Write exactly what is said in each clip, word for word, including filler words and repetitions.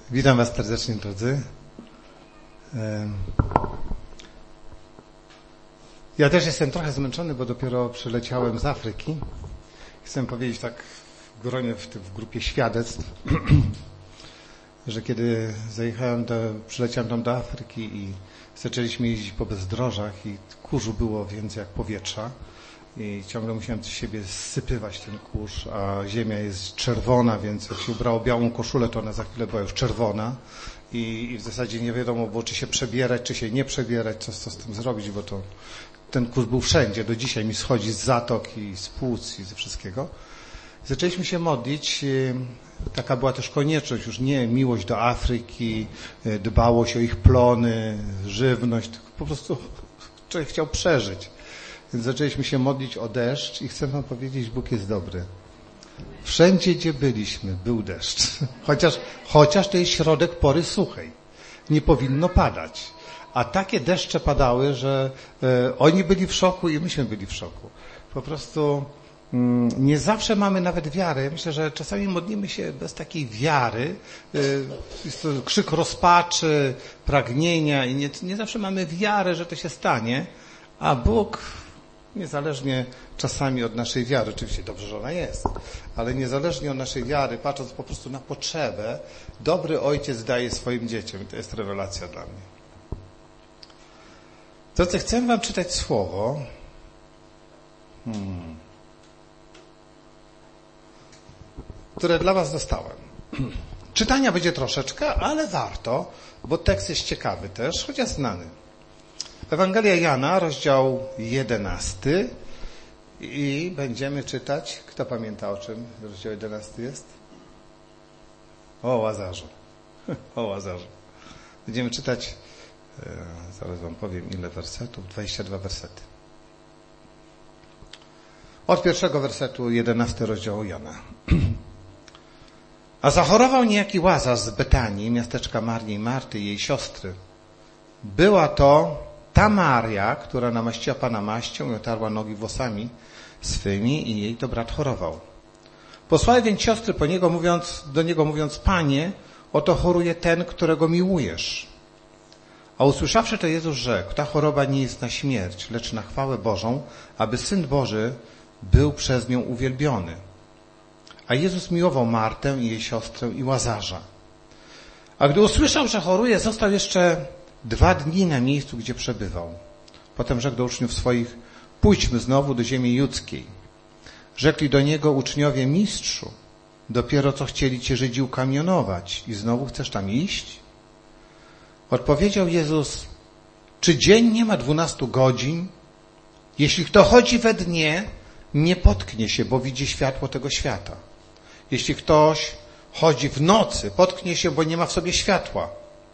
Witam Was serdecznie, drodzy. Ja też jestem trochę zmęczony, bo dopiero przyleciałem z Afryki. Chcę powiedzieć tak w gronie, w, w grupie świadectw, że kiedy zajechałem do, przyleciałem tam do Afryki i zaczęliśmy jeździć po bezdrożach i kurzu było więcej jak powietrza i ciągle musiałem z siebie zsypywać ten kurz, a ziemia jest czerwona, więc jak się ubrało białą koszulę, to ona za chwilę była już czerwona i, i w zasadzie nie wiadomo było, czy się przebierać, czy się nie przebierać, co, co z tym zrobić, bo to ten kurz był wszędzie, do dzisiaj mi schodzi z zatok i z płuc i ze wszystkiego. Zaczęliśmy się modlić, taka była też konieczność, już nie miłość do Afryki, dbałość o ich plony, żywność, tylko po prostu człowiek chciał przeżyć. Więc zaczęliśmy się modlić o deszcz i chcę Wam powiedzieć, Bóg jest dobry. Wszędzie, gdzie byliśmy, był deszcz. Chociaż, chociaż to jest środek pory suchej. Nie powinno padać. A takie deszcze padały, że e, oni byli w szoku i myśmy byli w szoku. Po prostu mm, nie zawsze mamy nawet wiarę. Myślę, że czasami modlimy się bez takiej wiary. E, jest to krzyk rozpaczy, pragnienia i nie, nie zawsze mamy wiarę, że to się stanie. A Bóg, niezależnie czasami od naszej wiary, oczywiście dobrze, że ona jest, ale niezależnie od naszej wiary, patrząc po prostu na potrzebę, dobry ojciec daje swoim dzieciom. I to jest rewelacja dla mnie. To, co chcę Wam czytać słowo, hmm, które dla Was dostałem. Czytania będzie troszeczkę, ale warto, bo tekst jest ciekawy też, chociaż znany. Ewangelia Jana, rozdział jedenasty i będziemy czytać, kto pamięta, o czym rozdział jedenasty jest? O Łazarzu. O Łazarzu. Będziemy czytać, e, zaraz Wam powiem ile wersetów, dwadzieścia dwa wersety. Od pierwszego wersetu jedenasty rozdział Jana. A zachorował niejaki Łazarz z Betanii, miasteczka Marii i Marty, jej siostry. Była to ta Maria, która namaściła Pana maścią i otarła nogi włosami swymi i jej to brat chorował. Posłały więc siostry po niego, mówiąc, do niego mówiąc, Panie, oto choruje ten, którego miłujesz. A usłyszawszy to Jezus rzekł, ta choroba nie jest na śmierć, lecz na chwałę Bożą, aby Syn Boży był przez nią uwielbiony. A Jezus miłował Martę i jej siostrę i Łazarza. A gdy usłyszał, że choruje, został jeszcze dwa dni na miejscu, gdzie przebywał. Potem rzekł do uczniów swoich, pójdźmy znowu do ziemi judzkiej. Rzekli do niego uczniowie, mistrzu, dopiero co chcieli cię Żydzi ukamionować i znowu chcesz tam iść? Odpowiedział Jezus, czy dzień nie ma dwunastu godzin? Jeśli kto chodzi we dnie, nie potknie się, bo widzi światło tego świata. Jeśli ktoś chodzi w nocy, potknie się, bo nie ma w sobie światła.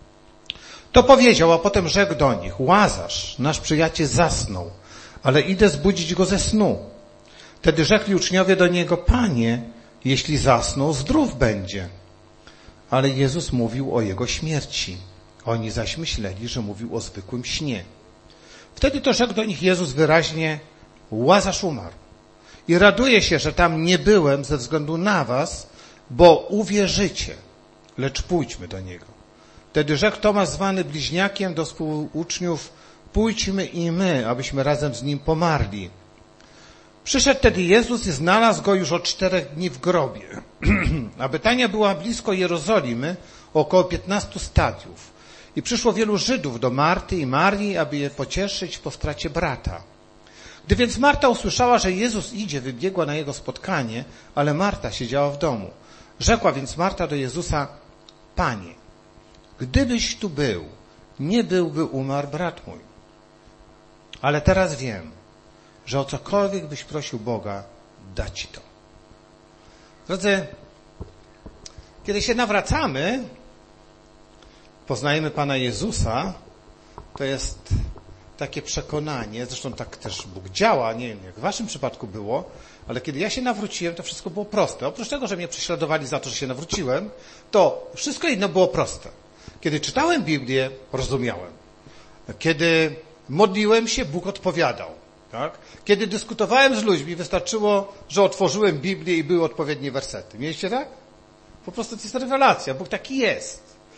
To powiedział, a potem rzekł do nich, Łazarz, nasz przyjaciel zasnął, ale idę zbudzić go ze snu. Wtedy rzekli uczniowie do niego, Panie, jeśli zasnął, zdrów będzie. Ale Jezus mówił o jego śmierci. Oni zaś myśleli, że mówił o zwykłym śnie. Wtedy to rzekł do nich Jezus wyraźnie, Łazarz umarł. I raduję się, że tam nie byłem ze względu na was, bo uwierzycie, lecz pójdźmy do niego. Wtedy rzekł Tomasz, zwany bliźniakiem, do współuczniów, pójdźmy i my, abyśmy razem z nim pomarli. Przyszedł tedy Jezus i znalazł go już od czterech dni w grobie. A Betania była blisko Jerozolimy, około piętnastu stadiów. I przyszło wielu Żydów do Marty i Marii, aby je pocieszyć po stracie brata. Gdy więc Marta usłyszała, że Jezus idzie, wybiegła na jego spotkanie, ale Marta siedziała w domu. Rzekła więc Marta do Jezusa, Panie, gdybyś tu był, nie byłby umarł brat mój. Ale teraz wiem, że o cokolwiek byś prosił Boga, da ci to. Drodzy, kiedy się nawracamy, poznajemy Pana Jezusa, to jest takie przekonanie, zresztą tak też Bóg działa, nie wiem jak w waszym przypadku było, ale kiedy ja się nawróciłem, to wszystko było proste. Oprócz tego, że mnie prześladowali za to, że się nawróciłem, to wszystko inne było proste. Kiedy czytałem Biblię, rozumiałem. Kiedy modliłem się, Bóg odpowiadał. Tak? Kiedy dyskutowałem z ludźmi, wystarczyło, że otworzyłem Biblię i były odpowiednie wersety. Mieliście tak? Po prostu to jest rewelacja. Bóg taki jest.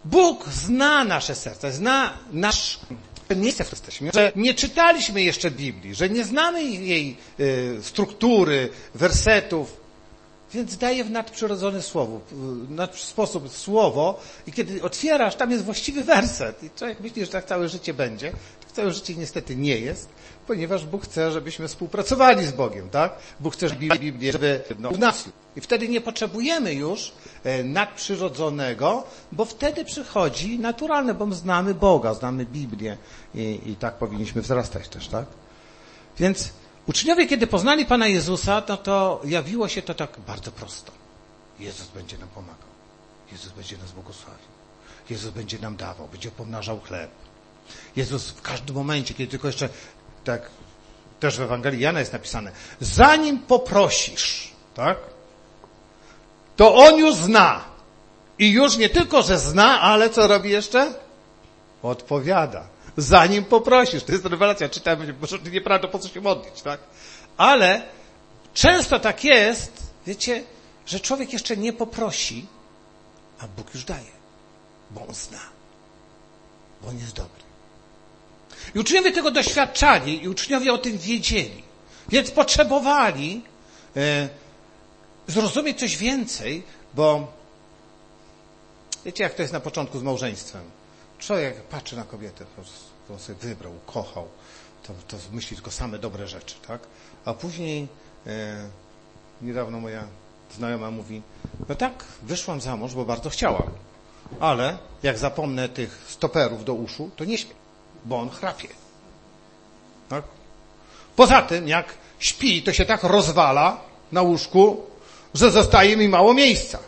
Bóg zna nasze serce, zna nasz miejsce, w którym jesteśmy, że nie czytaliśmy jeszcze Biblii, że nie znamy jej y, struktury, wersetów, więc daje w nadprzyrodzony słowo, nad sposób słowo i kiedy otwierasz, tam jest właściwy werset i człowiek myśli, że tak całe życie będzie. Tak całe życie niestety nie jest, ponieważ Bóg chce, żebyśmy współpracowali z Bogiem, tak? Bóg chce, żeby Biblię, żeby no, w nas. I wtedy nie potrzebujemy już nadprzyrodzonego, bo wtedy przychodzi naturalne, bo my znamy Boga, znamy Biblię i, i tak powinniśmy wzrastać też, tak? Więc uczniowie, kiedy poznali Pana Jezusa, no to jawiło się to tak bardzo prosto. Jezus będzie nam pomagał. Jezus będzie nas błogosławił. Jezus będzie nam dawał, będzie pomnażał chleb. Jezus w każdym momencie, kiedy tylko jeszcze, tak też w Ewangelii Jana jest napisane, zanim poprosisz, tak, to On już zna. I już nie tylko, że zna, ale co robi jeszcze? Odpowiada. Zanim poprosisz. To jest rewelacja. Czytamy, bo nieprawda, po co się modlić, tak? Ale często tak jest, wiecie, że człowiek jeszcze nie poprosi, a Bóg już daje. Bo On zna. Bo On jest dobry. I uczniowie tego doświadczali i uczniowie o tym wiedzieli. Więc potrzebowali e, zrozumieć coś więcej, bo wiecie, jak to jest na początku z małżeństwem. Człowiek patrzy na kobietę, to on sobie wybrał, kochał, to, to myśli tylko same dobre rzeczy, tak? A później e, niedawno moja znajoma mówi, no tak, wyszłam za mąż, bo bardzo chciałam, ale jak zapomnę tych stoperów do uszu, to nie śpię, bo on chrapie. Tak? Poza tym, jak śpi, to się tak rozwala na łóżku, że zostaje mi mało miejsca.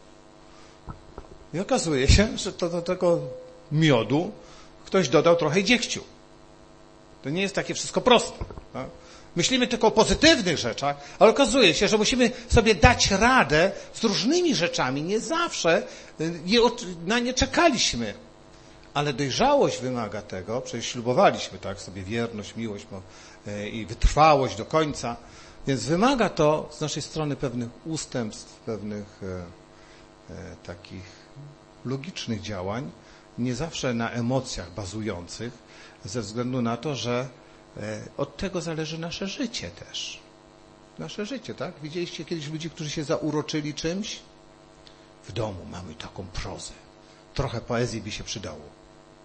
I okazuje się, że to do tego miodu ktoś dodał trochę dziegciu. To nie jest takie wszystko proste. Tak? Myślimy tylko o pozytywnych rzeczach, ale okazuje się, że musimy sobie dać radę z różnymi rzeczami. Nie zawsze na nie czekaliśmy. Ale dojrzałość wymaga tego, przecież ślubowaliśmy tak sobie wierność, miłość i wytrwałość do końca. Więc wymaga to z naszej strony pewnych ustępstw, pewnych e, e, takich logicznych działań, nie zawsze na emocjach bazujących, ze względu na to, że e, od tego zależy nasze życie też. Nasze życie, tak? Widzieliście kiedyś ludzi, którzy się zauroczyli czymś? W domu mamy taką prozę. Trochę poezji by się przydało.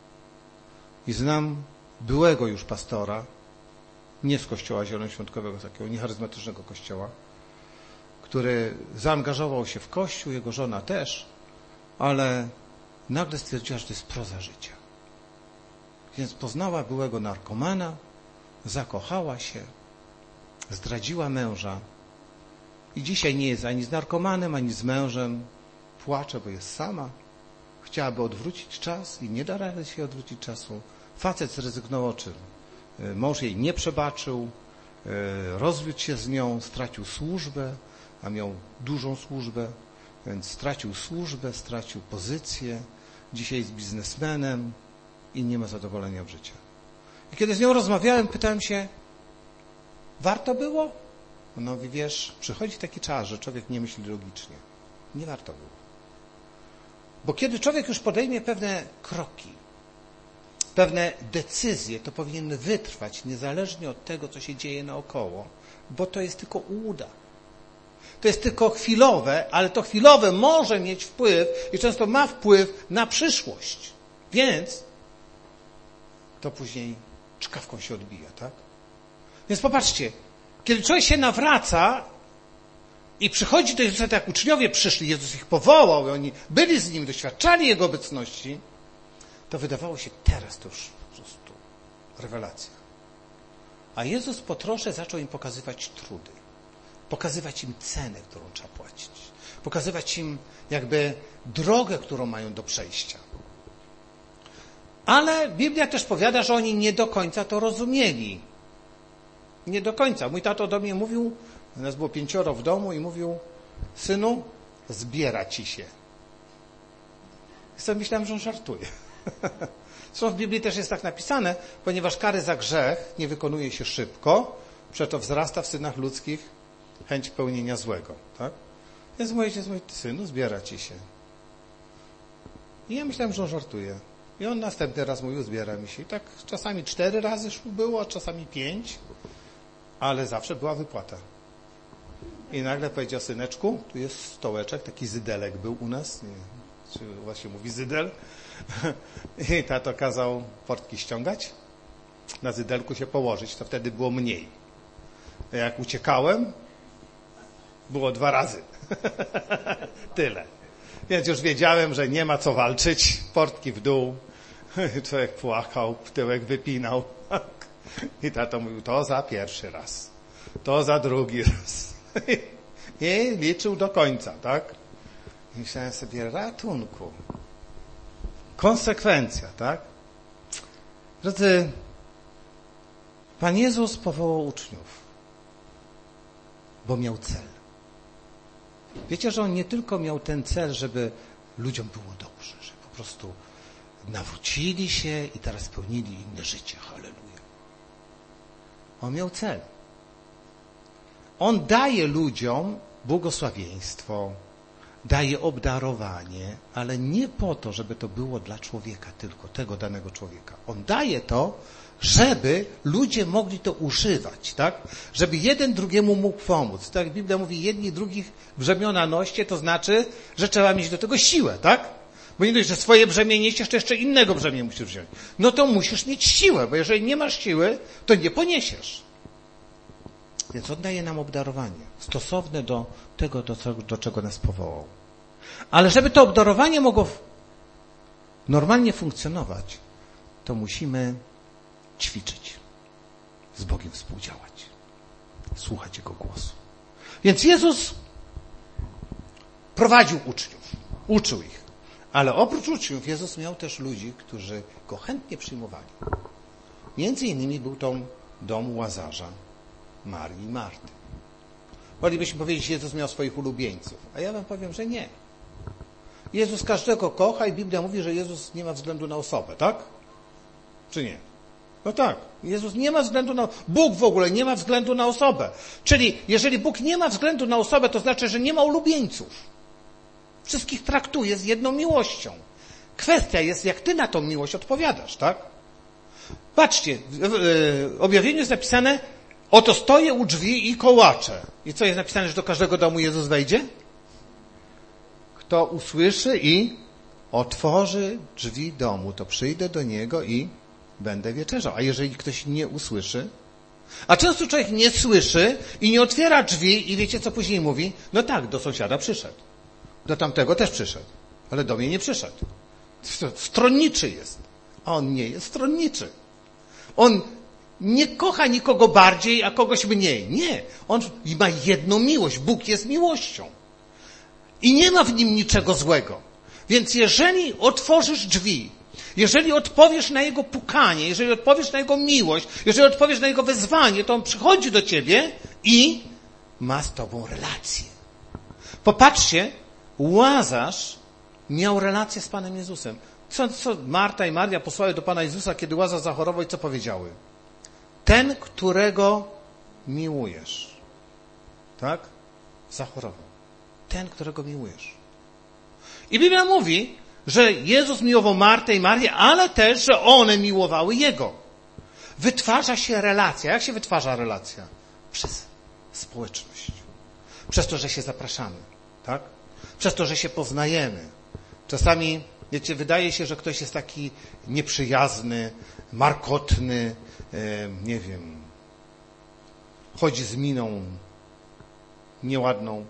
I znam byłego już pastora, nie z kościoła zielonoświątkowego, z takiego niecharyzmatycznego kościoła, który zaangażował się w kościół, jego żona też, ale nagle stwierdziła, że to jest proza życia. Więc poznała byłego narkomana, zakochała się, zdradziła męża i dzisiaj nie jest ani z narkomanem, ani z mężem. Płacze, bo jest sama. Chciałaby odwrócić czas i nie da rady się odwrócić czasu. Facet zrezygnował czym? Mąż jej nie przebaczył, rozwiódł się z nią, stracił służbę, a miał dużą służbę, więc stracił służbę, stracił pozycję, dzisiaj jest biznesmenem i nie ma zadowolenia w życiu. I kiedy z nią rozmawiałem, pytałem się, warto było? Ona mówi, wiesz, przychodzi taki czas, że człowiek nie myśli logicznie. Nie warto było. Bo kiedy człowiek już podejmie pewne kroki, pewne decyzje, to powinien wytrwać niezależnie od tego, co się dzieje naokoło, bo to jest tylko ułuda. To jest tylko chwilowe, ale to chwilowe może mieć wpływ i często ma wpływ na przyszłość. Więc to później czkawką się odbija, tak? Więc popatrzcie, kiedy człowiek się nawraca i przychodzi do Jezusa, tak jak uczniowie przyszli, Jezus ich powołał i oni byli z Nim, doświadczali Jego obecności, to wydawało się teraz to już po prostu rewelacja. A Jezus po trosze zaczął im pokazywać trudy. Pokazywać im cenę, którą trzeba płacić. Pokazywać im jakby drogę, którą mają do przejścia. Ale Biblia też powiada, że oni nie do końca to rozumieli. Nie do końca. Mój tato do mnie mówił, nas było pięcioro w domu i mówił, synu, zbiera ci się. I sobie myślałem, że on żartuje. Zresztą w Biblii też jest tak napisane, ponieważ kary za grzech nie wykonuje się szybko, przeto wzrasta w synach ludzkich chęć pełnienia złego. Tak? Więc mój ojciec mówi, synu, zbiera ci się. I ja myślałem, że on żartuje. I on następny raz mówił, zbiera mi się. I tak czasami cztery razy było, a czasami pięć, ale zawsze była wypłata. I nagle powiedział, syneczku, tu jest stołeczek, taki zydelek był u nas, nie wiem, czy właśnie mówi zydel. I tato kazał portki ściągać, na zydelku się położyć, to wtedy było mniej. Jak uciekałem, było dwa razy. Tyle. Więc już wiedziałem, że nie ma co walczyć. Portki w dół. Człowiek płakał, tyłek wypinał. I tato mówił, to za pierwszy raz. To za drugi raz. I liczył do końca, tak? I myślałem sobie, ratunku. Konsekwencja, tak? Drodzy, Pan Jezus powołał uczniów, bo miał cel. Wiecie, że On nie tylko miał ten cel, żeby ludziom było dobrze, że po prostu nawrócili się i teraz spełnili inne życie. Halleluja. On miał cel. On daje ludziom błogosławieństwo, daje obdarowanie, ale nie po to, żeby to było dla człowieka tylko, tego danego człowieka. On daje to, żeby ludzie mogli to używać, tak? Żeby jeden drugiemu mógł pomóc. Tak jak Biblia mówi, jedni drugich brzemiona noście, to znaczy, że trzeba mieć do tego siłę, tak? Bo nie dość, że swoje brzemię niesiesz, to jeszcze innego brzemię musisz wziąć. No to musisz mieć siłę, bo jeżeli nie masz siły, to nie poniesiesz. Więc On daje nam obdarowanie, stosowne do tego, do, do czego nas powołał. Ale żeby to obdarowanie mogło normalnie funkcjonować, to musimy ćwiczyć, z Bogiem współdziałać, słuchać Jego głosu. Więc Jezus prowadził uczniów, uczył ich, ale oprócz uczniów Jezus miał też ludzi, którzy Go chętnie przyjmowali. Między innymi był to dom Łazarza, Marii i Marty. Moglibyśmy powiedzieć, że Jezus miał swoich ulubieńców, a ja wam powiem, że nie. Jezus każdego kocha i Biblia mówi, że Jezus nie ma względu na osobę, tak? Czy nie? No tak. Jezus nie ma względu na... Bóg w ogóle nie ma względu na osobę. Czyli jeżeli Bóg nie ma względu na osobę, to znaczy, że nie ma ulubieńców. Wszystkich traktuje z jedną miłością. Kwestia jest, jak ty na tą miłość odpowiadasz, tak? Patrzcie, w objawieniu jest napisane, oto stoję u drzwi i kołaczę. I co jest napisane, że do każdego domu Jezus wejdzie? Kto usłyszy i otworzy drzwi domu, to przyjdę do niego i będę wieczerzał. A jeżeli ktoś nie usłyszy? A często człowiek nie słyszy i nie otwiera drzwi i wiecie, co później mówi? No tak, do sąsiada przyszedł. Do tamtego też przyszedł. Ale do mnie nie przyszedł. Stronniczy jest. A on nie jest stronniczy. On nie kocha nikogo bardziej, a kogoś mniej. Nie. On ma jedną miłość. Bóg jest miłością. I nie ma w nim niczego złego. Więc jeżeli otworzysz drzwi, jeżeli odpowiesz na Jego pukanie, jeżeli odpowiesz na Jego miłość, jeżeli odpowiesz na Jego wezwanie, to On przychodzi do ciebie i ma z tobą relację. Popatrzcie, Łazarz miał relację z Panem Jezusem. Co, co Marta i Maria posłały do Pana Jezusa, kiedy Łazarz zachorował i co powiedziały? Ten, którego miłujesz. Tak? Zachorował. Ten, którego miłujesz. I Biblia mówi, że Jezus miłował Martę i Marię, ale też, że one miłowały Jego. Wytwarza się relacja. Jak się wytwarza relacja? Przez społeczność. Przez to, że się zapraszamy. Tak? Przez to, że się poznajemy. Czasami, wiecie, wydaje się, że ktoś jest taki nieprzyjazny, markotny, e, nie wiem, chodzi z miną nieładną.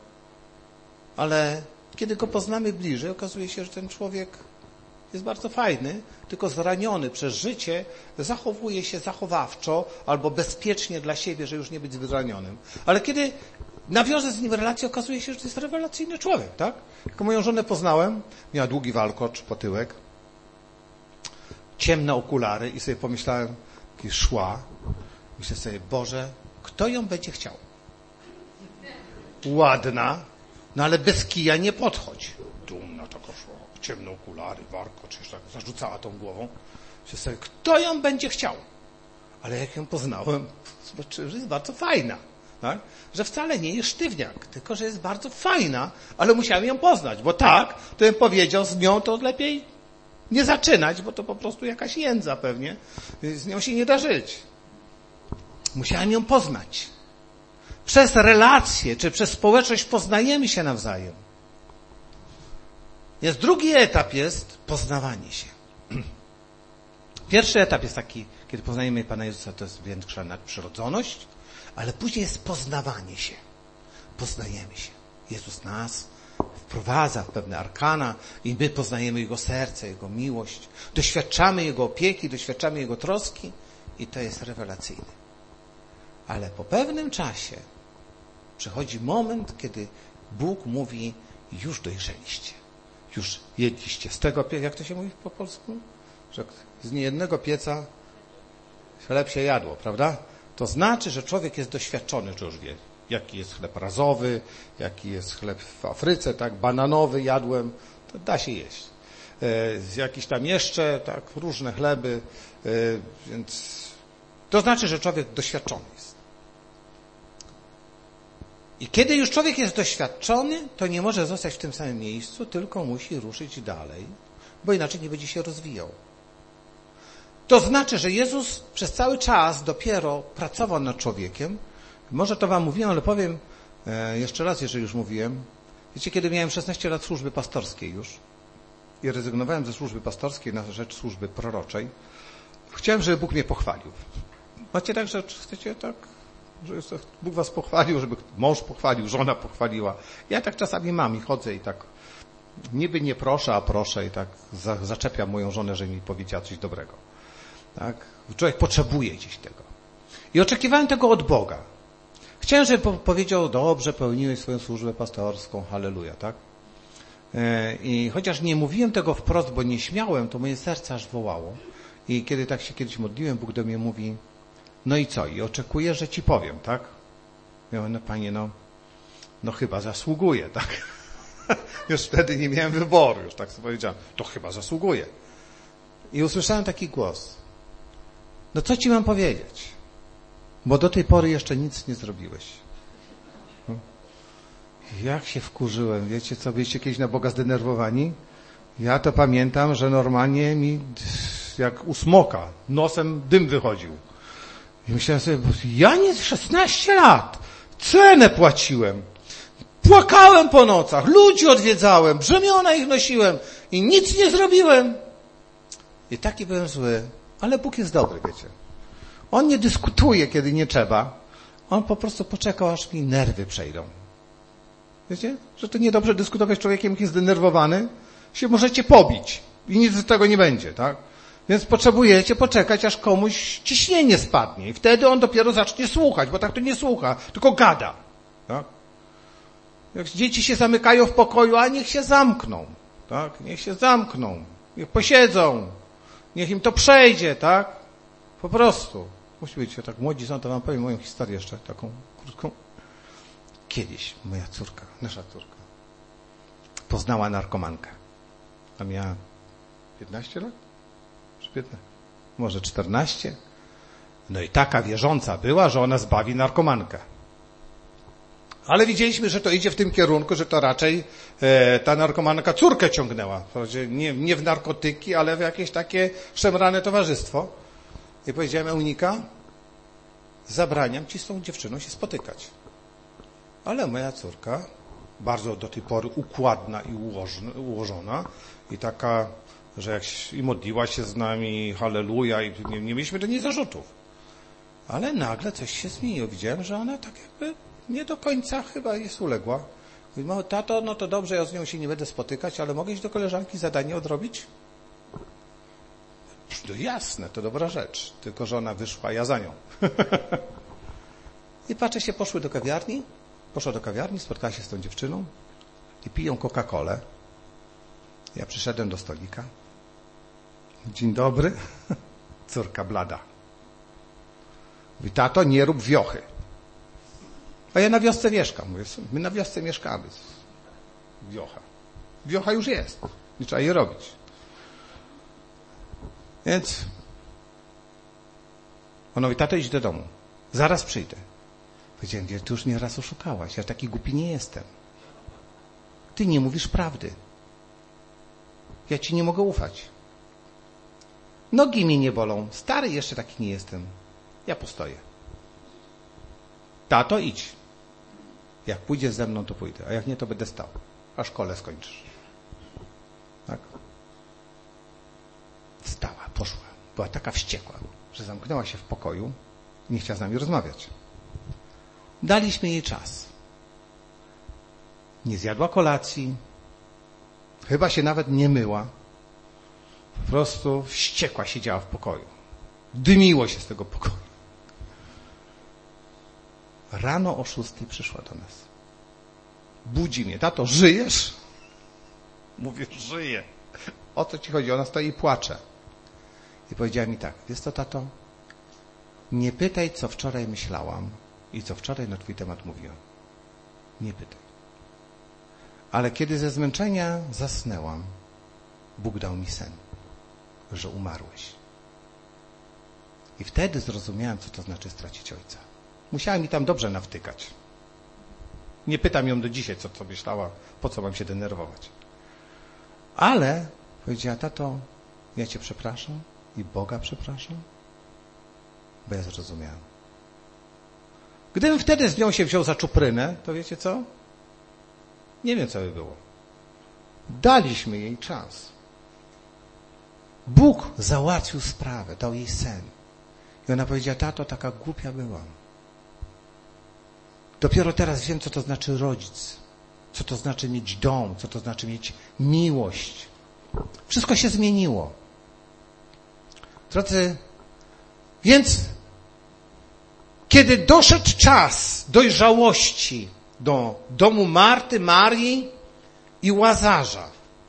Ale kiedy go poznamy bliżej, okazuje się, że ten człowiek jest bardzo fajny, tylko zraniony przez życie, zachowuje się zachowawczo albo bezpiecznie dla siebie, że już nie być zranionym. Ale kiedy nawiążę z nim relację, okazuje się, że to jest rewelacyjny człowiek, tak? Jak moją żonę poznałem, miała długi walkocz, potyłek, ciemne okulary i sobie pomyślałem, taki szła, myślę sobie, Boże, kto ją będzie chciał? Ładna, no ale bez kija nie podchodź. Dumna taka szła, ciemne okulary, warkocz, jeszcze tak zarzucała tą głową. Myślę sobie, kto ją będzie chciał? Ale jak ją poznałem, zobaczyłem, że jest bardzo fajna. Tak? Że wcale nie jest sztywniak, tylko że jest bardzo fajna, ale musiałem ją poznać, bo tak, to bym powiedział, z nią to lepiej nie zaczynać, bo to po prostu jakaś jędza pewnie. Z nią się nie da żyć. Musiałem ją poznać. Przez relacje, czy przez społeczność poznajemy się nawzajem. Jest drugi etap, jest poznawanie się. Pierwszy etap jest taki, kiedy poznajemy Pana Jezusa, to jest większa nadprzyrodzoność, ale później jest poznawanie się. Poznajemy się. Jezus nas wprowadza w pewne arkana i my poznajemy Jego serce, Jego miłość. Doświadczamy Jego opieki, doświadczamy Jego troski i to jest rewelacyjne. Ale po pewnym czasie przychodzi moment, kiedy Bóg mówi, już dojrzeliście. Już jedliście z tego pieca, jak to się mówi po polsku? Że z niejednego pieca chleb się jadło, prawda? To znaczy, że człowiek jest doświadczony, że już wie, jaki jest chleb razowy, jaki jest chleb w Afryce, tak, bananowy jadłem, to da się jeść. Z jakiś tam jeszcze, tak, różne chleby, więc to znaczy, że człowiek doświadczony jest. I kiedy już człowiek jest doświadczony, to nie może zostać w tym samym miejscu, tylko musi ruszyć dalej, bo inaczej nie będzie się rozwijał. To znaczy, że Jezus przez cały czas dopiero pracował nad człowiekiem. Może to wam mówiłem, ale powiem jeszcze raz, jeżeli już mówiłem. Wiecie, kiedy miałem szesnaście lat służby pastorskiej już i rezygnowałem ze służby pastorskiej na rzecz służby proroczej, chciałem, żeby Bóg mnie pochwalił. Macie tak, że chcecie tak, że Bóg was pochwalił, żeby mąż pochwalił, żona pochwaliła. Ja tak czasami mam i chodzę i tak niby nie proszę, a proszę i tak za, zaczepiam moją żonę, że mi powiedziała coś dobrego. Tak? Człowiek potrzebuje gdzieś tego. I oczekiwałem tego od Boga. Chciałem, żeby powiedział, dobrze, pełniłeś swoją służbę pastorską, halleluja, tak? I chociaż nie mówiłem tego wprost, bo nie śmiałem, to moje serce aż wołało. I kiedy tak się kiedyś modliłem, Bóg do mnie mówi, no i co? I oczekuję, że ci powiem, tak? Ja mówię, no Panie, no, no chyba zasługuję, tak? Już wtedy nie miałem wyboru, już tak sobie powiedziałem, to chyba zasługuję. I usłyszałem taki głos. No co ci mam powiedzieć? Bo do tej pory jeszcze nic nie zrobiłeś. No. Jak się wkurzyłem, wiecie co, byliście kiedyś na Boga zdenerwowani? Ja to pamiętam, że normalnie mi jak u smoka nosem dym wychodził. I myślałem sobie, ja nie szesnaście lat, cenę płaciłem, płakałem po nocach, ludzi odwiedzałem, brzemiona ich nosiłem i nic nie zrobiłem. I taki byłem zły, ale Bóg jest dobry, wiecie. On nie dyskutuje, kiedy nie trzeba. On po prostu poczekał, aż mi nerwy przejdą. Wiecie, że to niedobrze dyskutować z człowiekiem, który jest zdenerwowany, się możecie pobić i nic z tego nie będzie, tak? Więc potrzebujecie poczekać, aż komuś ciśnienie spadnie i wtedy on dopiero zacznie słuchać, bo tak to nie słucha, tylko gada. Tak? Jak dzieci się zamykają w pokoju, a niech się zamkną. Tak? Niech się zamkną, niech posiedzą, niech im to przejdzie, tak? Po prostu. Musi być, tak młodzi są, to wam powiem moją historię jeszcze, taką krótką. Kiedyś moja córka, nasza córka, poznała narkomankę. A miała piętnaście lat? Może czternaście. No i taka wierząca była, że ona zbawi narkomankę. Ale widzieliśmy, że to idzie w tym kierunku, że to raczej e, ta narkomanka córkę ciągnęła. Nie, nie w narkotyki, ale w jakieś takie szemrane towarzystwo. I powiedziałem, Eunika, zabraniam ci z tą dziewczyną się spotykać. Ale moja córka, bardzo do tej pory układna i ułożona i taka, że jak i modliła się z nami, halleluja, i nie, nie mieliśmy do niej zarzutów. Ale nagle coś się zmieniło. Widziałem, że ona tak jakby nie do końca chyba jest uległa. Mówi, tato, no to dobrze, ja z nią się nie będę spotykać, ale mogę iść do koleżanki zadanie odrobić? No jasne, to dobra rzecz. Tylko, że ona wyszła, ja za nią. I patrzę się, poszły do kawiarni. Poszła do kawiarni, spotkała się z tą dziewczyną i piją Coca-Colę. Ja przyszedłem do stolika. Dzień dobry. Córka blada. Mówi, tato, nie rób wiochy. A ja na wiosce mieszkam. Mówię, my na wiosce mieszkamy. Wiocha. Wiocha już jest. Nie trzeba jej robić. Więc ona mówi, tato, idź do domu. Zaraz przyjdę. Powiedziałem, ty już mnie raz oszukałaś. Ja taki głupi nie jestem. Ty nie mówisz prawdy. Ja ci nie mogę ufać. Nogi mi nie bolą. Stary jeszcze taki nie jestem. Ja postoję. Tato, idź. Jak pójdziesz ze mną, to pójdę. A jak nie, to będę stał. A szkołę skończysz. Tak? Wstała, poszła. Była taka wściekła, że zamknęła się w pokoju i nie chciała z nami rozmawiać. Daliśmy jej czas. Nie zjadła kolacji. Chyba się nawet nie myła. Po prostu wściekła siedziała w pokoju. Dymiło się z tego pokoju. Rano o szóstej przyszła do nas. Budzi mnie. Tato, żyjesz? Mówię, żyję. O co ci chodzi? Ona stoi i płacze. I powiedziała mi tak, wiesz co, tato? Nie pytaj, co wczoraj myślałam i co wczoraj na twój temat mówiłam. Nie pytaj. Ale kiedy ze zmęczenia zasnęłam, Bóg dał mi sen, że umarłeś. I wtedy zrozumiałem, co to znaczy stracić ojca. Musiała mi tam dobrze nawtykać. Nie pytam ją do dzisiaj, co to myślała, po co mam się denerwować. Ale powiedziała, tato, ja cię przepraszam i Boga przepraszam, bo ja zrozumiałem. Gdybym wtedy z nią się wziął za czuprynę, to wiecie co? Nie wiem, co by było. Daliśmy jej czas. Bóg załatwił sprawę, dał jej sen. I ona powiedziała, tato, taka głupia byłam. Dopiero teraz wiem, co to znaczy rodzic, co to znaczy mieć dom, co to znaczy mieć miłość. Wszystko się zmieniło. Drodzy, więc kiedy doszedł czas dojrzałości do domu Marty, Marii i Łazarza,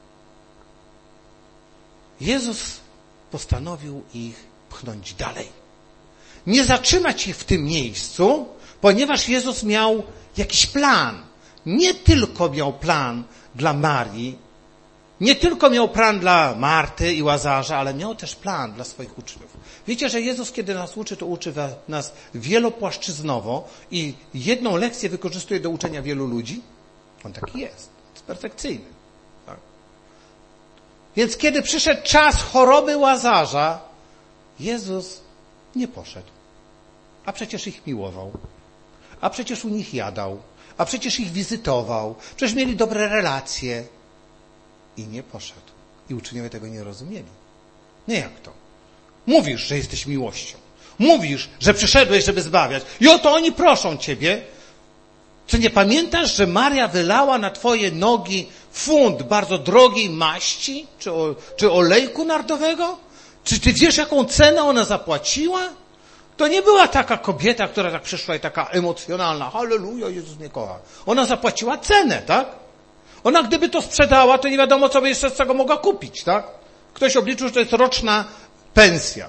Jezus postanowił ich pchnąć dalej. Nie zatrzymać ich w tym miejscu, ponieważ Jezus miał jakiś plan. Nie tylko miał plan dla Marii, nie tylko miał plan dla Marty i Łazarza, ale miał też plan dla swoich uczniów. Wiecie, że Jezus, kiedy nas uczy, to uczy nas wielopłaszczyznowo i jedną lekcję wykorzystuje do uczenia wielu ludzi? On taki jest. Jest perfekcyjny. Tak? Więc kiedy przyszedł czas choroby Łazarza, Jezus nie poszedł. A przecież ich miłował. A przecież u nich jadał. A przecież ich wizytował. Przecież mieli dobre relacje. I nie poszedł. I uczniowie tego nie rozumieli. Nie jak to? Mówisz, że jesteś miłością. Mówisz, że przyszedłeś, żeby zbawiać. I oto oni proszą ciebie. Czy nie pamiętasz, że Maria wylała na twoje nogi funt bardzo drogiej maści? Czy, o, czy olejku nardowego? Czy ty wiesz, jaką cenę ona zapłaciła? To nie była taka kobieta, która tak przyszła i taka emocjonalna. Halleluja, Jezus mnie kocha. Ona zapłaciła cenę, tak? Ona gdyby to sprzedała, to nie wiadomo, co by jeszcze z tego mogła kupić, tak? Ktoś obliczył, że to jest roczna pensja.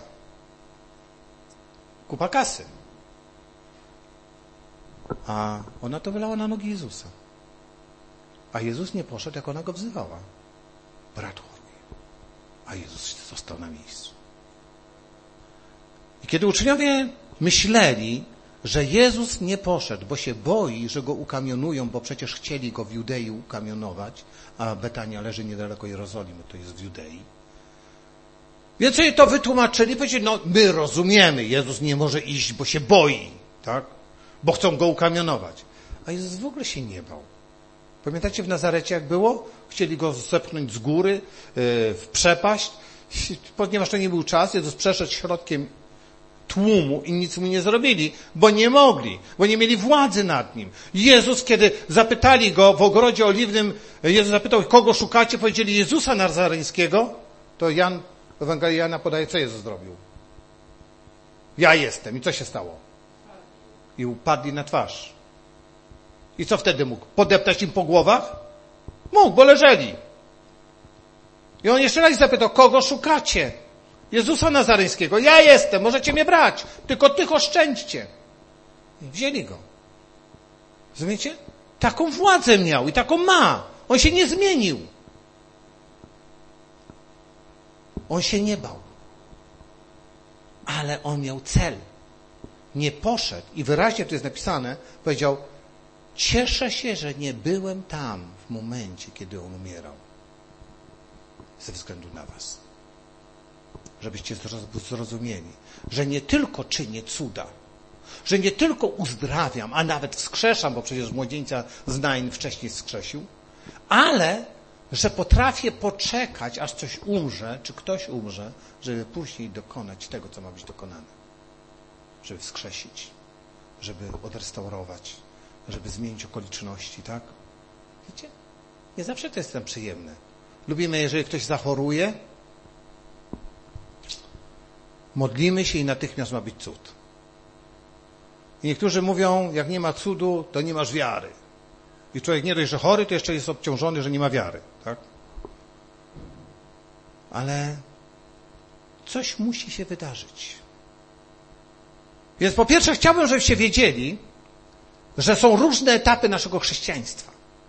Kupa kasy. A ona to wylała na nogi Jezusa. A Jezus nie poszedł, jak ona go wzywała. Brat choruje. A Jezus został na miejscu. I kiedy uczniowie myśleli, że Jezus nie poszedł, bo się boi, że go ukamionują, bo przecież chcieli go w Judei ukamionować, a Betania leży niedaleko Jerozolimy, to jest w Judei. Więc sobie to wytłumaczyli, powiedzieli, no my rozumiemy, Jezus nie może iść, bo się boi, tak? Bo chcą go ukamionować. A Jezus w ogóle się nie bał. Pamiętacie w Nazarecie jak było? Chcieli go zepchnąć z góry, w przepaść, ponieważ to nie był czas, Jezus przeszedł środkiem tłumu i nic mu nie zrobili, bo nie mogli, bo nie mieli władzy nad nim. Jezus, kiedy zapytali go w ogrodzie oliwnym, Jezus zapytał, kogo szukacie? Powiedzieli Jezusa Nazareńskiego. To Jan, Ewangelia Jana podaje, co Jezus zrobił. Ja jestem. I co się stało? I upadli na twarz. I co wtedy mógł? Podeptać im po głowach? Mógł, bo leżeli. I on jeszcze raz zapytał, kogo szukacie? Jezusa Nazareńskiego. Ja jestem, możecie mnie brać, tylko tych oszczędźcie. I wzięli go. Rozumiecie? Taką władzę miał i taką ma. On się nie zmienił. On się nie bał. Ale on miał cel. Nie poszedł i wyraźnie tu jest napisane, powiedział, cieszę się, że nie byłem tam w momencie, kiedy on umierał. Ze względu na was. żebyście zrozumieli, że nie tylko czynię cuda, że nie tylko uzdrawiam, a nawet wskrzeszam, bo przecież młodzieńca z Nain wcześniej wskrzesił, ale że potrafię poczekać, aż coś umrze, czy ktoś umrze, żeby później dokonać tego, co ma być dokonane. Żeby wskrzesić, żeby odrestaurować, żeby zmienić okoliczności, tak? Wiecie? Nie zawsze to jest nam przyjemne. Lubimy, jeżeli ktoś zachoruje, modlimy się i natychmiast ma być cud. I niektórzy mówią, jak nie ma cudu, to nie masz wiary. I człowiek nie dość, że chory, to jeszcze jest obciążony, że nie ma wiary. Tak? Ale coś musi się wydarzyć. Więc po pierwsze chciałbym, żebyście wiedzieli, że są różne etapy naszego chrześcijaństwa.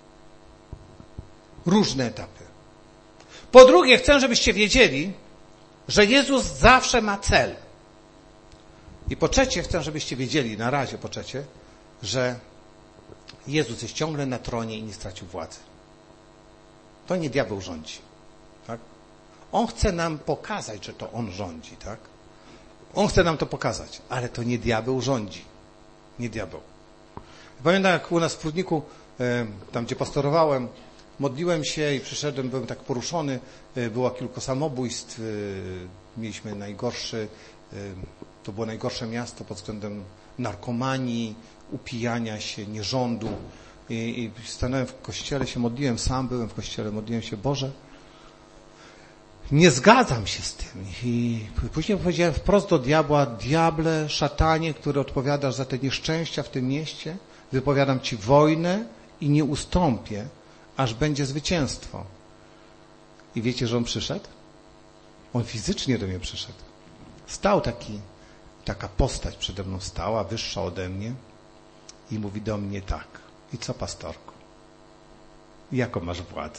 Różne etapy. Po drugie, chcę, żebyście wiedzieli, że Jezus zawsze ma cel. I po trzecie, chcę, żebyście wiedzieli, na razie po trzecie, że Jezus jest ciągle na tronie i nie stracił władzy. To nie diabeł rządzi. Tak? On chce nam pokazać, że to On rządzi. Tak? On chce nam to pokazać, ale to nie diabeł rządzi. Nie diabeł. Pamiętam, jak u nas w Prudniku, tam gdzie pastorowałem, modliłem się i przyszedłem, byłem tak poruszony, było kilku samobójstw, mieliśmy najgorszy, to było najgorsze miasto pod względem narkomanii, upijania się, nierządu. I, i stanąłem w kościele, się modliłem, sam byłem w kościele, modliłem się, Boże, nie zgadzam się z tym. I później powiedziałem wprost do diabła, diable, szatanie, który odpowiadasz za te nieszczęścia w tym mieście, wypowiadam Ci wojnę i nie ustąpię, aż będzie zwycięstwo. I wiecie, że on przyszedł? On fizycznie do mnie przyszedł. Stał taki, taka postać przede mną stała, wyższa ode mnie i mówi do mnie tak. I co, pastorku? Jaką masz władzę?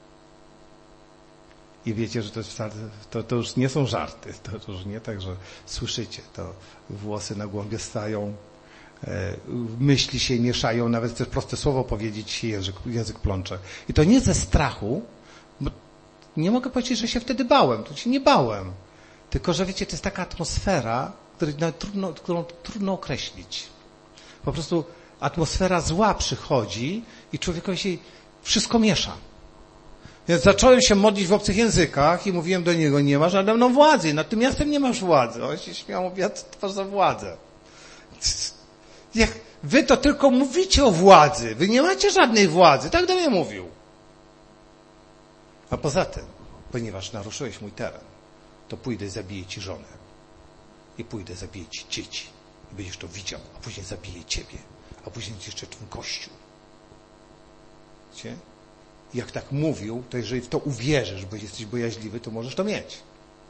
I wiecie, że to, jest, to, to już nie są żarty. To, to już nie tak, że słyszycie, to włosy na głowie stają, e, myśli się mieszają, nawet chcesz proste słowo powiedzieć, się język, język plącze. I to nie ze strachu, bo nie mogę powiedzieć, że się wtedy bałem. To się nie bałem. Tylko, że wiecie, to jest taka atmosfera, której trudno, którą trudno określić. Po prostu atmosfera zła przychodzi i człowiekowi się wszystko miesza. Więc zacząłem się modlić w obcych językach i mówiłem do niego, nie masz nade mną władzy, nad tym miastem nie masz władzy. On się śmiał, mówi, ja co to za władzę? Jak wy to tylko mówicie o władzy, wy nie macie żadnej władzy. Tak do mnie mówił. A poza tym, ponieważ naruszyłeś mój teren, to pójdę i zabiję ci żonę. I pójdę, zabiję ci dzieci. I będziesz to widział, a później zabiję ciebie. A później jeszcze twój kościół. Wiecie? Jak tak mówił, to jeżeli w to uwierzysz, bo jesteś bojaźliwy, to możesz to mieć.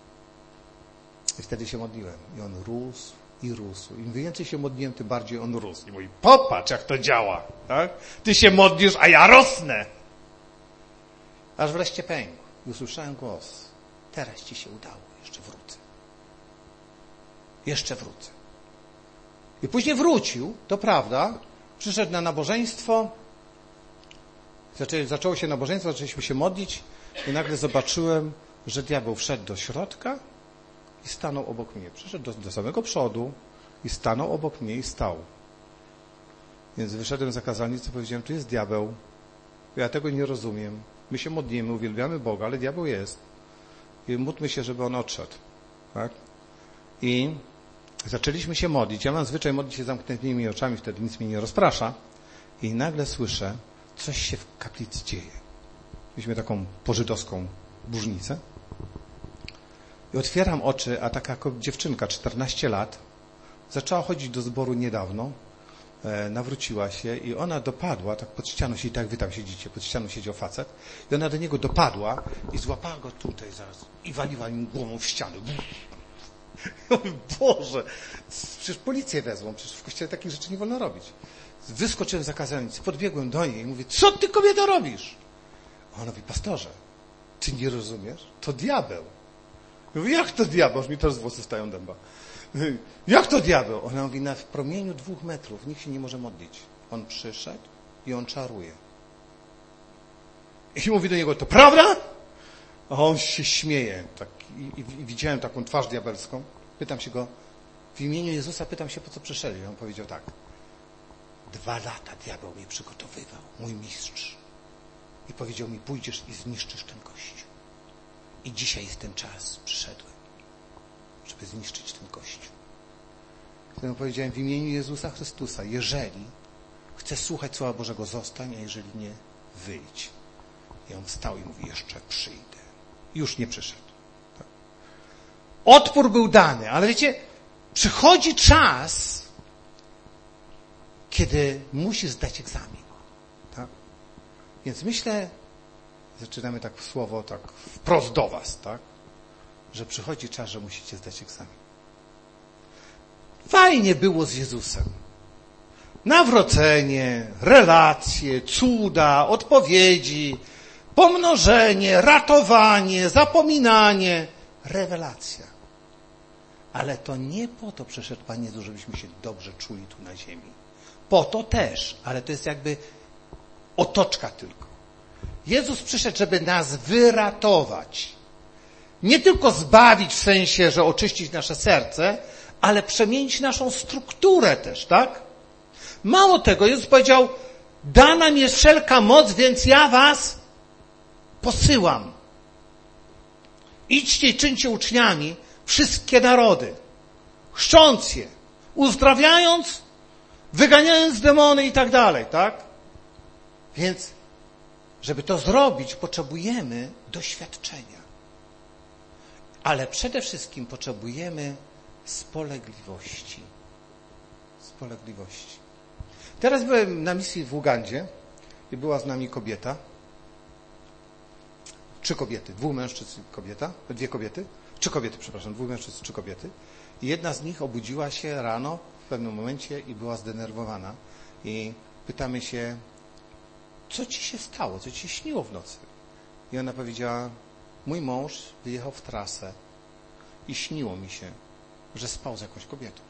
I wtedy się modliłem. I on rósł i rósł. Im więcej się modliłem, tym bardziej on rósł. I mówi, popatrz, jak to działa. Tak? Ty się modlisz, a ja rosnę. Aż wreszcie pękł. I usłyszałem głos. Teraz ci się udało. Jeszcze wrócę. Jeszcze wrócę. I później wrócił, to prawda, przyszedł na nabożeństwo, zaczę, zaczęło się nabożeństwo, zaczęliśmy się modlić i nagle zobaczyłem, że diabeł wszedł do środka i stanął obok mnie. Przyszedł do, do samego przodu i stanął obok mnie i stał. Więc wyszedłem za kazalnicę i powiedziałem, tu jest diabeł, ja tego nie rozumiem. My się modlimy, uwielbiamy Boga, ale diabeł jest. I módlmy się, żeby on odszedł. Tak? I zaczęliśmy się modlić. Ja mam zwyczaj modlić się zamkniętymi oczami, wtedy nic mnie nie rozprasza. I nagle słyszę, coś się w kaplicy dzieje. Mieliśmy taką pożydowską burznicę. I otwieram oczy, a taka dziewczynka, czternaście lat, zaczęła chodzić do zboru niedawno, e, nawróciła się i ona dopadła, tak pod ścianą siedzi, tak wy tam siedzicie, pod ścianą siedział facet, i ona do niego dopadła i złapała go tutaj zaraz i waliła im głową w ścianę. Boże, przecież policję wezmą, przecież w kościele takich rzeczy nie wolno robić. Wyskoczyłem za kazalnicę, podbiegłem do niej i mówię, co ty, kobieto, robisz? A ona mówi, pastorze, ty nie rozumiesz? To diabeł. Ja mówię, jak to diabeł? Aż mi teraz włosy stają dęba. Jak to diabeł? Ona mówi, na promieniu dwóch metrów nikt się nie może modlić. On przyszedł i on czaruje. I mówi do niego, to prawda? A on się śmieje. Tak, i, i widziałem taką twarz diabelską. Pytam się go, w imieniu Jezusa pytam się, po co przyszedł. I on powiedział tak, dwa lata diabeł mnie przygotowywał, mój mistrz. I powiedział mi, pójdziesz i zniszczysz ten Kościół. I dzisiaj jest ten czas, przyszedłem, żeby zniszczyć ten Kościół. Wtedy powiedziałem, w imieniu Jezusa Chrystusa, jeżeli chcesz słuchać Słowa Bożego, zostań, a jeżeli nie, wyjdź. I on wstał i mówi, jeszcze przyjdę. Już nie przyszedł. Tak. Odpór był dany, ale wiecie, przychodzi czas, kiedy musisz zdać egzamin. Tak? Więc myślę, zaczynamy tak słowo tak wprost do was, tak? Że przychodzi czas, że musicie zdać egzamin. Fajnie było z Jezusem. Nawrócenie, relacje, cuda, odpowiedzi, pomnożenie, ratowanie, zapominanie, rewelacja. Ale to nie po to przyszedł Pan Jezus, żebyśmy się dobrze czuli tu na ziemi. Po to też, ale to jest jakby otoczka tylko. Jezus przyszedł, żeby nas wyratować. Nie tylko zbawić w sensie, że oczyścić nasze serce, ale przemienić naszą strukturę też, tak? Mało tego, Jezus powiedział, dana mi jest wszelka moc, więc ja was posyłam. Idźcie i czyńcie uczniami wszystkie narody, chrzcząc je, uzdrawiając, wyganiając demony i tak dalej, tak? Więc, żeby to zrobić, potrzebujemy doświadczenia. Ale przede wszystkim potrzebujemy spolegliwości. Spolegliwości. Teraz byłem na misji w Ugandzie i była z nami kobieta. Trzy kobiety, dwóch mężczyzn i kobieta, dwie kobiety, trzy kobiety, przepraszam, dwóch mężczyzn, trzy kobiety. I jedna z nich obudziła się rano w pewnym momencie i była zdenerwowana. I pytamy się, co ci się stało, co ci się śniło w nocy? I ona powiedziała, mój mąż wyjechał w trasę i śniło mi się, że spał z jakąś kobietą.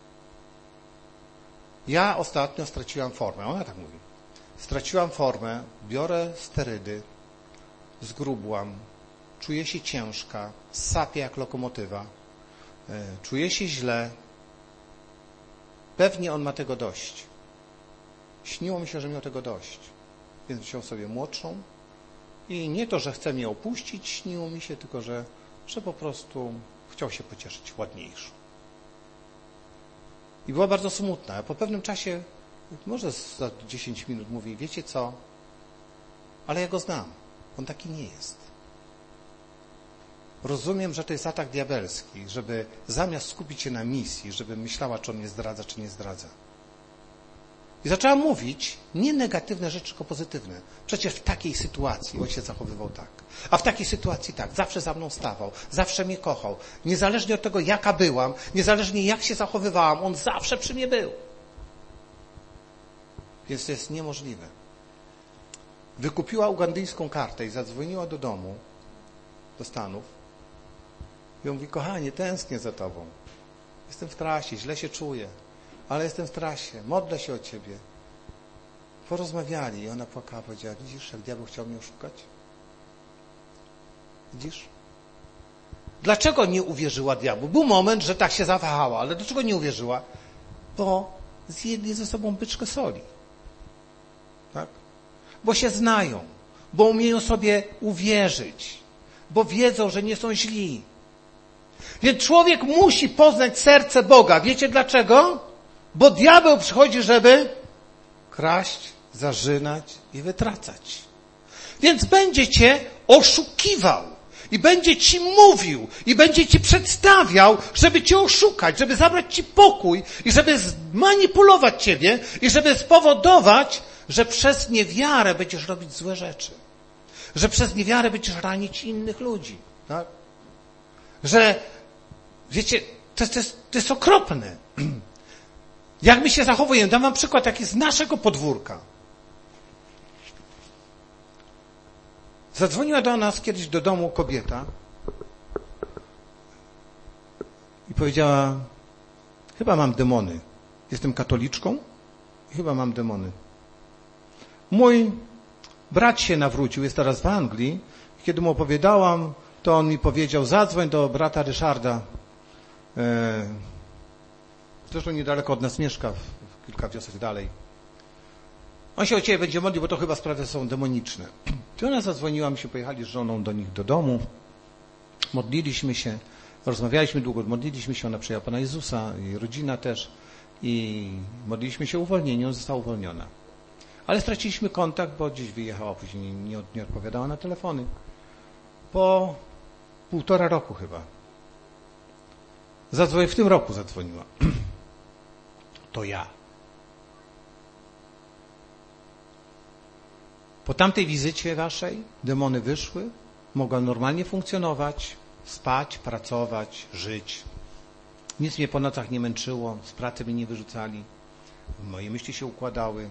Ja ostatnio straciłam formę, ona tak mówi. Straciłam formę, biorę sterydy, zgrubłam, czuję się ciężka, sapię jak lokomotywa, czuję się źle. Pewnie on ma tego dość. Śniło mi się, że miał tego dość. Więc wziął sobie młodszą i nie to, że chce mnie opuścić, śniło mi się, tylko że, że po prostu chciał się pocieszyć ładniejszą. I była bardzo smutna. A po pewnym czasie, może za dziesięć minut mówi, wiecie co, ale ja go znam. On taki nie jest. Rozumiem, że to jest atak diabelski, żeby zamiast skupić się na misji, żeby myślała, czy on mnie zdradza, czy nie zdradza. I zaczęła mówić nie negatywne rzeczy, tylko pozytywne. Przecież w takiej sytuacji on się zachowywał tak. A w takiej sytuacji tak. Zawsze za mną stawał. Zawsze mnie kochał. Niezależnie od tego, jaka byłam, niezależnie jak się zachowywałam, on zawsze przy mnie był. Więc to jest niemożliwe. Wykupiła ugandyjską kartę i zadzwoniła do domu, do Stanów. I on mówi, kochanie, tęsknię za tobą. Jestem w trasie, źle się czuję. Ale jestem w trasie, modlę się o ciebie. Porozmawiali i ona płakała, powiedziała, widzisz, jak diabeł chciał mnie oszukać? Widzisz? Dlaczego nie uwierzyła diabłu? Był moment, że tak się zawahała, ale dlaczego nie uwierzyła? Bo zjedli ze sobą byczkę soli. Tak? Bo się znają, bo umieją sobie uwierzyć, bo wiedzą, że nie są źli. Więc człowiek musi poznać serce Boga. Wiecie dlaczego? Bo diabeł przychodzi, żeby kraść, zarzynać i wytracać. Więc będzie cię oszukiwał i będzie ci mówił i będzie ci przedstawiał, żeby cię oszukać, żeby zabrać ci pokój i żeby zmanipulować ciebie i żeby spowodować, że przez niewiarę będziesz robić złe rzeczy. Że przez niewiarę będziesz ranić innych ludzi. Tak? Że, wiecie, to, to, jest, to jest okropne. Jak my się zachowujemy? Dam wam przykład taki z naszego podwórka. Zadzwoniła do nas kiedyś do domu kobieta i powiedziała, chyba mam demony. Jestem katoliczką i chyba mam demony. Mój brat się nawrócił, jest teraz w Anglii. Kiedy mu opowiadałam, to on mi powiedział, zadzwoń do brata Ryszarda. Zresztą niedaleko od nas mieszka, w kilka wiosek dalej. On się o ciebie będzie modlił, bo to chyba sprawy są demoniczne. I ona zadzwoniła, my się pojechali z żoną do nich do domu. Modliliśmy się, rozmawialiśmy długo, modliliśmy się, ona przyjęła Pana Jezusa, jej rodzina też. I modliliśmy się o uwolnienie, ona została uwolniona. Ale straciliśmy kontakt, bo gdzieś wyjechała, później nie, nie odpowiadała na telefony. Po półtora roku chyba. Zadzwoniła, w tym roku zadzwoniła. To ja. Po tamtej wizycie waszej demony wyszły, mogła normalnie funkcjonować, spać, pracować, żyć. Nic mnie po nocach nie męczyło, z pracy mnie nie wyrzucali, moje myśli się układały,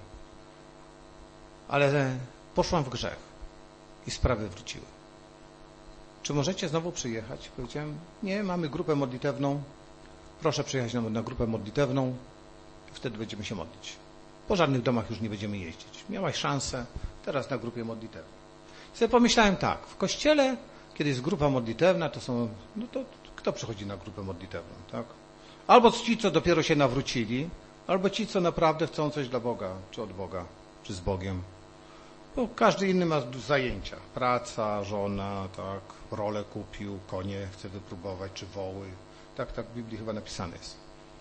ale poszłam w grzech i sprawy wróciły. Czy możecie znowu przyjechać? Powiedziałem, nie, mamy grupę modlitewną, proszę przyjechać na, na grupę modlitewną, wtedy będziemy się modlić. Po żadnych domach już nie będziemy jeździć. Miałaś szansę, teraz na grupie modlitewnej. I sobie pomyślałem tak, w kościele, kiedy jest grupa modlitewna, to są, no to kto przychodzi na grupę modlitewną, tak? Albo ci, co dopiero się nawrócili, albo ci, co naprawdę chcą coś dla Boga, czy od Boga, czy z Bogiem. Bo każdy inny ma zajęcia. Praca, żona, tak, rolę kupił, konie chce wypróbować, czy woły. Tak, tak w Biblii chyba napisane jest.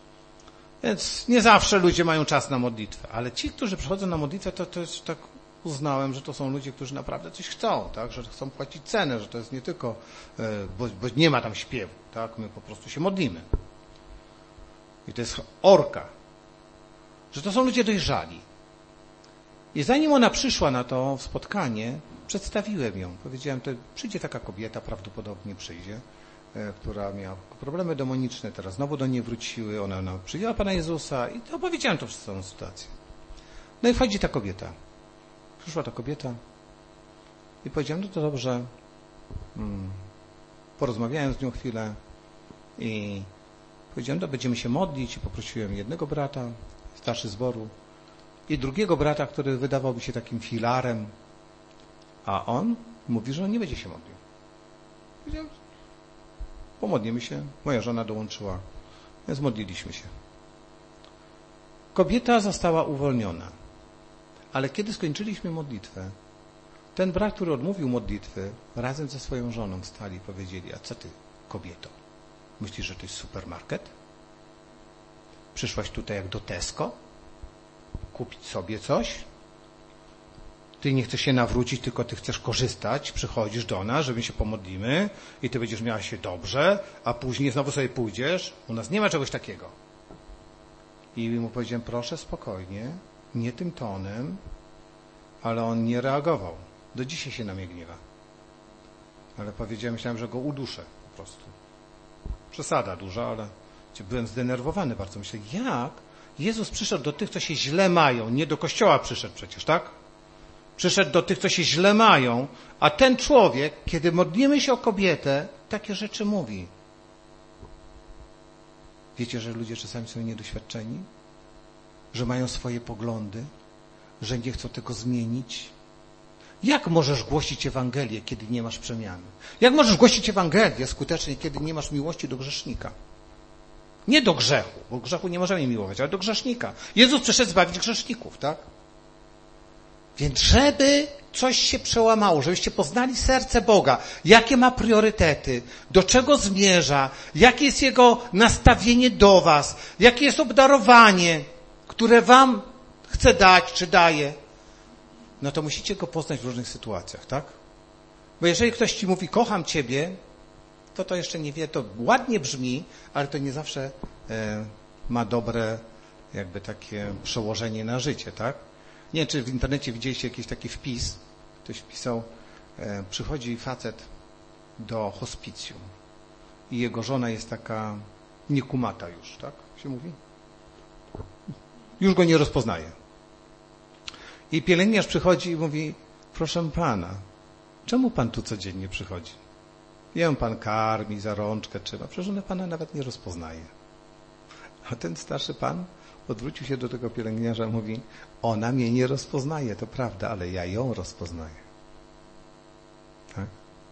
Więc nie zawsze ludzie mają czas na modlitwę, ale ci, którzy przychodzą na modlitwę, to, to jest tak uznałem, że to są ludzie, którzy naprawdę coś chcą, tak, że chcą płacić cenę, że to jest nie tylko, bo, bo nie ma tam śpiewu, tak, my po prostu się modlimy. I to jest orka, że to są ludzie dojrzali. I zanim ona przyszła na to spotkanie, przedstawiłem ją. Powiedziałem, to przyjdzie taka kobieta, prawdopodobnie przyjdzie, która miała problemy demoniczne, teraz znowu do niej wróciły, ona, ona przyjęła Pana Jezusa i opowiedziałem to przez całą sytuację. No i wchodzi ta kobieta. Przyszła ta kobieta i powiedziałem, no to dobrze, hmm. porozmawiałem z nią chwilę i powiedziałem, no będziemy się modlić i poprosiłem jednego brata, starszy zboru i drugiego brata, który wydawał mi się takim filarem, a on mówi, że on nie będzie się modlił. Powiedziałem, pomodlimy się, moja żona dołączyła, więc modliliśmy się. Kobieta została uwolniona. Ale kiedy skończyliśmy modlitwę, ten brat, który odmówił modlitwy, razem ze swoją żoną wstali i powiedzieli, a co ty, kobieto, myślisz, że to jest supermarket? Przyszłaś tutaj jak do Tesco? Kupić sobie coś? Ty nie chcesz się nawrócić, tylko ty chcesz korzystać, przychodzisz do nas, że my się pomodlimy i ty będziesz miała się dobrze, a później znowu sobie pójdziesz. U nas nie ma czegoś takiego. I mu powiedziałem, proszę spokojnie, nie tym tonem, ale on nie reagował. Do dzisiaj się na mnie gniewa. Ale powiedziałem, myślałem, że go uduszę po prostu. Przesada duża, ale byłem zdenerwowany bardzo. Myślę, jak Jezus przyszedł do tych, co się źle mają. Nie do kościoła przyszedł przecież, tak? Przyszedł do tych, co się źle mają, a ten człowiek, kiedy modlimy się o kobietę, takie rzeczy mówi. Wiecie, że ludzie czasami są niedoświadczeni? Że mają swoje poglądy? Że nie chcą tego zmienić? Jak możesz głosić Ewangelię, kiedy nie masz przemiany? Jak możesz głosić Ewangelię skutecznie, kiedy nie masz miłości do grzesznika? Nie do grzechu, bo grzechu nie możemy miłować, ale do grzesznika. Jezus przyszedł zbawić grzeszników, tak? Więc żeby coś się przełamało, żebyście poznali serce Boga, jakie ma priorytety, do czego zmierza, jakie jest Jego nastawienie do was, jakie jest obdarowanie, które wam chce dać, czy daje, no to musicie Go poznać w różnych sytuacjach, tak? Bo jeżeli ktoś ci mówi, kocham ciebie, to to jeszcze nie wie, to ładnie brzmi, ale to nie zawsze e, ma dobre jakby takie przełożenie na życie, tak? Nie wiem, czy w internecie widzieliście jakiś taki wpis, ktoś wpisał, e, przychodzi facet do hospicjum i jego żona jest taka niekumata już, tak się mówi? Już go nie rozpoznaje. I pielęgniarz przychodzi i mówi, proszę pana, czemu pan tu codziennie przychodzi? Ją pan karmi, za rączkę trzyma, przecież ona pana nawet nie rozpoznaje. A ten starszy pan odwrócił się do tego pielęgniarza i mówi, ona mnie nie rozpoznaje, to prawda, ale ja ją rozpoznaję. Tak?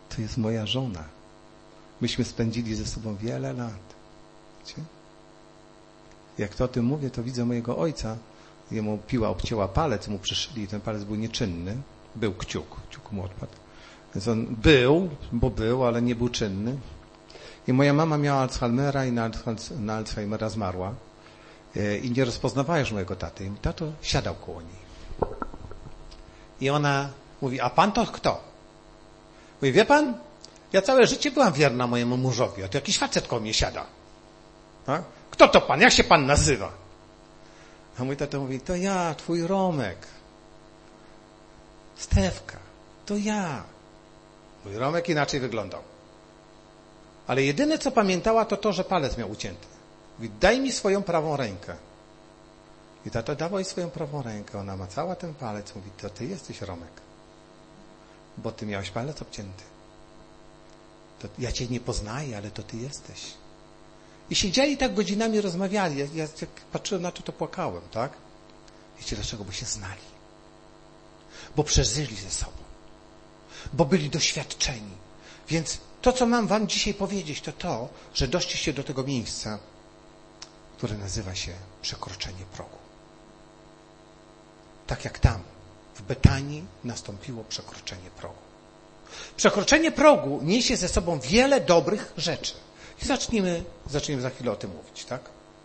to jest moja żona. Myśmy spędzili ze sobą wiele lat. Wiecie? Jak to o tym mówię, to widzę mojego ojca. Jemu piła obcięła palec, mu przyszyli i ten palec był nieczynny. Był kciuk, kciuk mu odpadł. Więc on był, bo był, ale nie był czynny. I moja mama miała Alzheimera i na, na Alzheimera zmarła. I nie rozpoznawała już mojego taty. I tato siadał koło niej. I ona mówi, a pan to kto? Mówi, wie pan, ja całe życie byłam wierna mojemu mężowi, a tu jakiś facet koło mnie siada. Tak? Kto to pan? Jak się pan nazywa? A mój tato mówi, to ja, twój Romek. Stefka, to ja. Mój Romek inaczej wyglądał. Ale jedyne, co pamiętała, to to, że palec miał ucięty. Mówi, daj mi swoją prawą rękę. I tato dawał jej swoją prawą rękę. Ona macała ten palec. Mówi, to ty jesteś Romek. Bo ty miałeś palec obcięty. To ja cię nie poznaję, ale to ty jesteś. I siedzieli tak godzinami, rozmawiali. Ja, ja jak patrzyłem na to, to płakałem, tak? Wiecie dlaczego? Bo się znali. Bo przeżyli ze sobą. Bo byli doświadczeni. Więc to, co mam wam dzisiaj powiedzieć, to to, że doszliście do tego miejsca, które nazywa się przekroczenie progu. Tak jak tam, w Betanii nastąpiło przekroczenie progu. Przekroczenie progu niesie ze sobą wiele dobrych rzeczy. I zacznijmy, zaczniemy za chwilę o tym mówić, tak?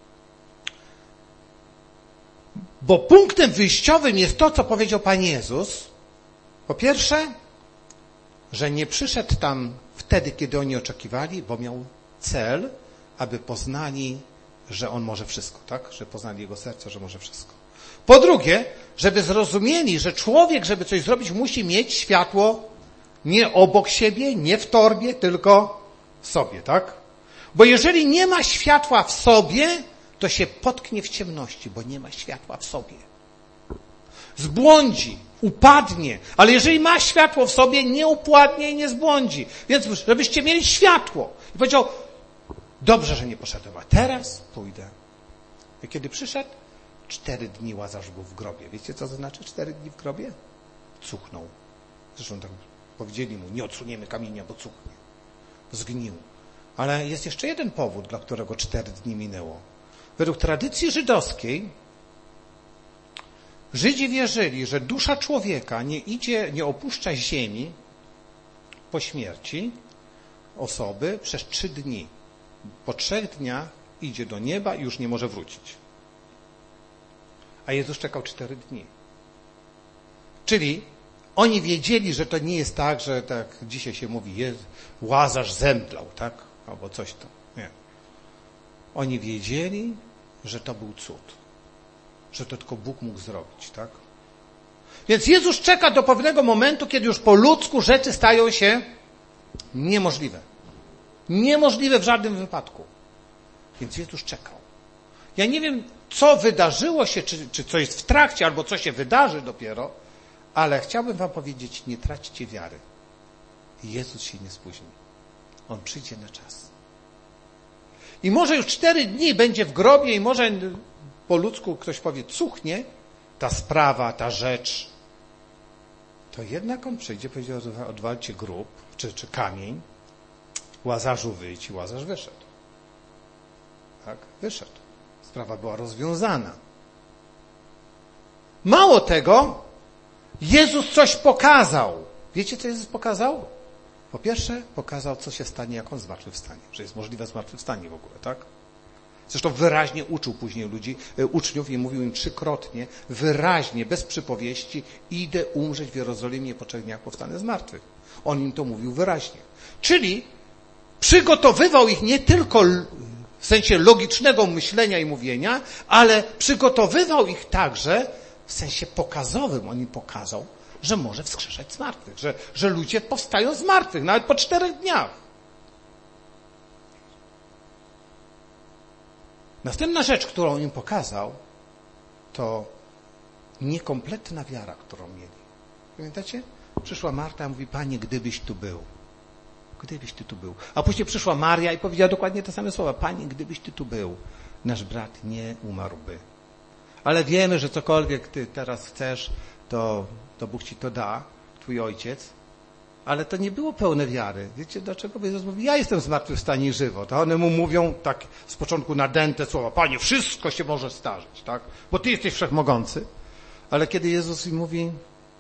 Bo punktem wyjściowym jest to, co powiedział Pan Jezus. Po pierwsze, że nie przyszedł tam wtedy, kiedy oni oczekiwali, bo miał cel, aby poznali, że On może wszystko, tak? Że poznali Jego serce, że może wszystko. Po drugie, żeby zrozumieli, że człowiek, żeby coś zrobić, musi mieć światło nie obok siebie, nie w torbie, tylko w sobie, tak? Bo jeżeli nie ma światła w sobie, to się potknie w ciemności, bo nie ma światła w sobie. Zbłądzi, upadnie, ale jeżeli ma światło w sobie, nie upładnie i nie zbłądzi. Więc żebyście mieli światło. I powiedział, dobrze, że nie poszedłem, a teraz pójdę. I kiedy przyszedł, cztery dni Łazarz był w grobie. Wiecie, co to znaczy cztery dni w grobie? Cuchnął. Zresztą tak powiedzieli mu, nie odsuniemy kamienia, bo cuchnie. Zgnił. Ale jest jeszcze jeden powód, dla którego cztery dni minęło. Według tradycji żydowskiej Żydzi wierzyli, że dusza człowieka nie idzie, nie opuszcza ziemi po śmierci osoby przez trzy dni. Po trzech dniach idzie do nieba i już nie może wrócić. A Jezus czekał cztery dni. Czyli oni wiedzieli, że to nie jest tak, że tak dzisiaj się mówi, jest, Łazarz zemdlał, tak? Albo coś to. Nie. Oni wiedzieli, że to był cud. Że to tylko Bóg mógł zrobić, tak? Więc Jezus czeka do pewnego momentu, kiedy już po ludzku rzeczy stają się niemożliwe. Niemożliwe w żadnym wypadku. Więc Jezus czekał. Ja nie wiem, co wydarzyło się, czy, czy co jest w trakcie, albo co się wydarzy dopiero, ale chciałbym wam powiedzieć, nie traćcie wiary. Jezus się nie spóźni. On przyjdzie na czas. I może już cztery dni będzie w grobie i może po ludzku ktoś powie, cuchnie ta sprawa, ta rzecz. To jednak on przyjdzie, powiedział, odwalcie grób, czy, czy kamień, Łazarzu wyjdź i Łazarz wyszedł. Tak? Wyszedł. Sprawa była rozwiązana. Mało tego, Jezus coś pokazał. Wiecie, co Jezus pokazał? Po pierwsze, pokazał, co się stanie, jak On zmartwychwstanie. Że jest możliwe zmartwychwstanie w ogóle, tak? Zresztą wyraźnie uczył później ludzi, uczniów i mówił im trzykrotnie, wyraźnie, bez przypowieści, idę umrzeć w Jerozolimie, po trzech dniach powstanę z martwych. On im to mówił wyraźnie. Czyli przygotowywał ich nie tylko w sensie logicznego myślenia i mówienia, ale przygotowywał ich także w sensie pokazowym. On im pokazał, że może wskrzeszać z martwych, że, że ludzie powstają z martwych, nawet po czterech dniach. Następna rzecz, którą im pokazał, to niekompletna wiara, którą mieli. Pamiętacie? Przyszła Marta i mówi, Panie, gdybyś tu był. Gdybyś Ty tu był. A później przyszła Maria i powiedziała dokładnie te same słowa. Panie, gdybyś Ty tu był, nasz brat nie umarłby. Ale wiemy, że cokolwiek Ty teraz chcesz, to, to Bóg Ci to da, Twój Ojciec. Ale to nie było pełne wiary. Wiecie dlaczego? Bo Jezus mówi, ja jestem zmartwychwstanie i żywot. A one mu mówią tak z początku nadęte słowa, Panie, wszystko się może zdarzyć, tak? Bo Ty jesteś wszechmogący. Ale kiedy Jezus im mówi,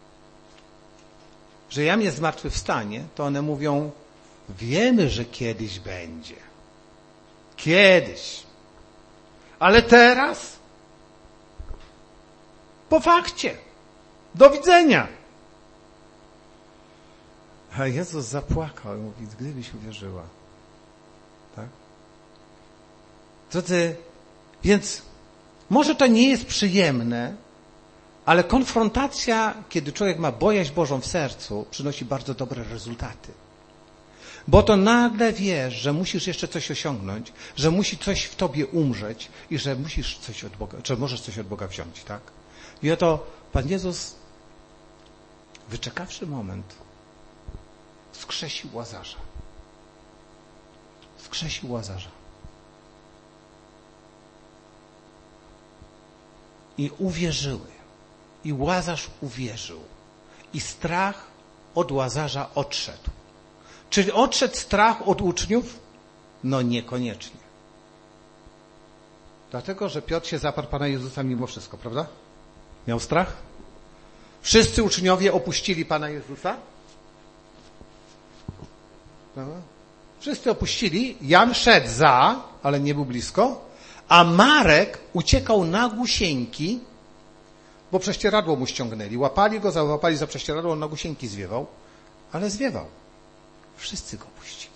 że ja mnie zmartwychwstanie, to one mówią, wiemy, że kiedyś będzie. Kiedyś. Ale teraz? Po fakcie. Do widzenia. A Jezus zapłakał i mówi, gdybyś uwierzyła. Tak? Drodzy, więc może to nie jest przyjemne, ale konfrontacja, kiedy człowiek ma bojaźń Bożą w sercu, przynosi bardzo dobre rezultaty. Bo to nagle wiesz, że musisz jeszcze coś osiągnąć, że musi coś w tobie umrzeć i że musisz coś od Boga, że możesz coś od Boga wziąć, tak? I oto Pan Jezus, wyczekawszy moment, wskrzesił Łazarza. Wskrzesił Łazarza. I uwierzyły. I Łazarz uwierzył. I strach od Łazarza odszedł. Czy odszedł strach od uczniów? No niekoniecznie. Dlatego, że Piotr się zaparł Pana Jezusa mimo wszystko, prawda? Miał strach? Wszyscy uczniowie opuścili Pana Jezusa? Prawda? Wszyscy opuścili. Jan szedł za, ale nie był blisko, a Marek uciekał na gusieńki, bo prześcieradło mu ściągnęli. Łapali go, załapali za prześcieradło, on na gusieńki zwiewał, ale zwiewał. Wszyscy go puścili.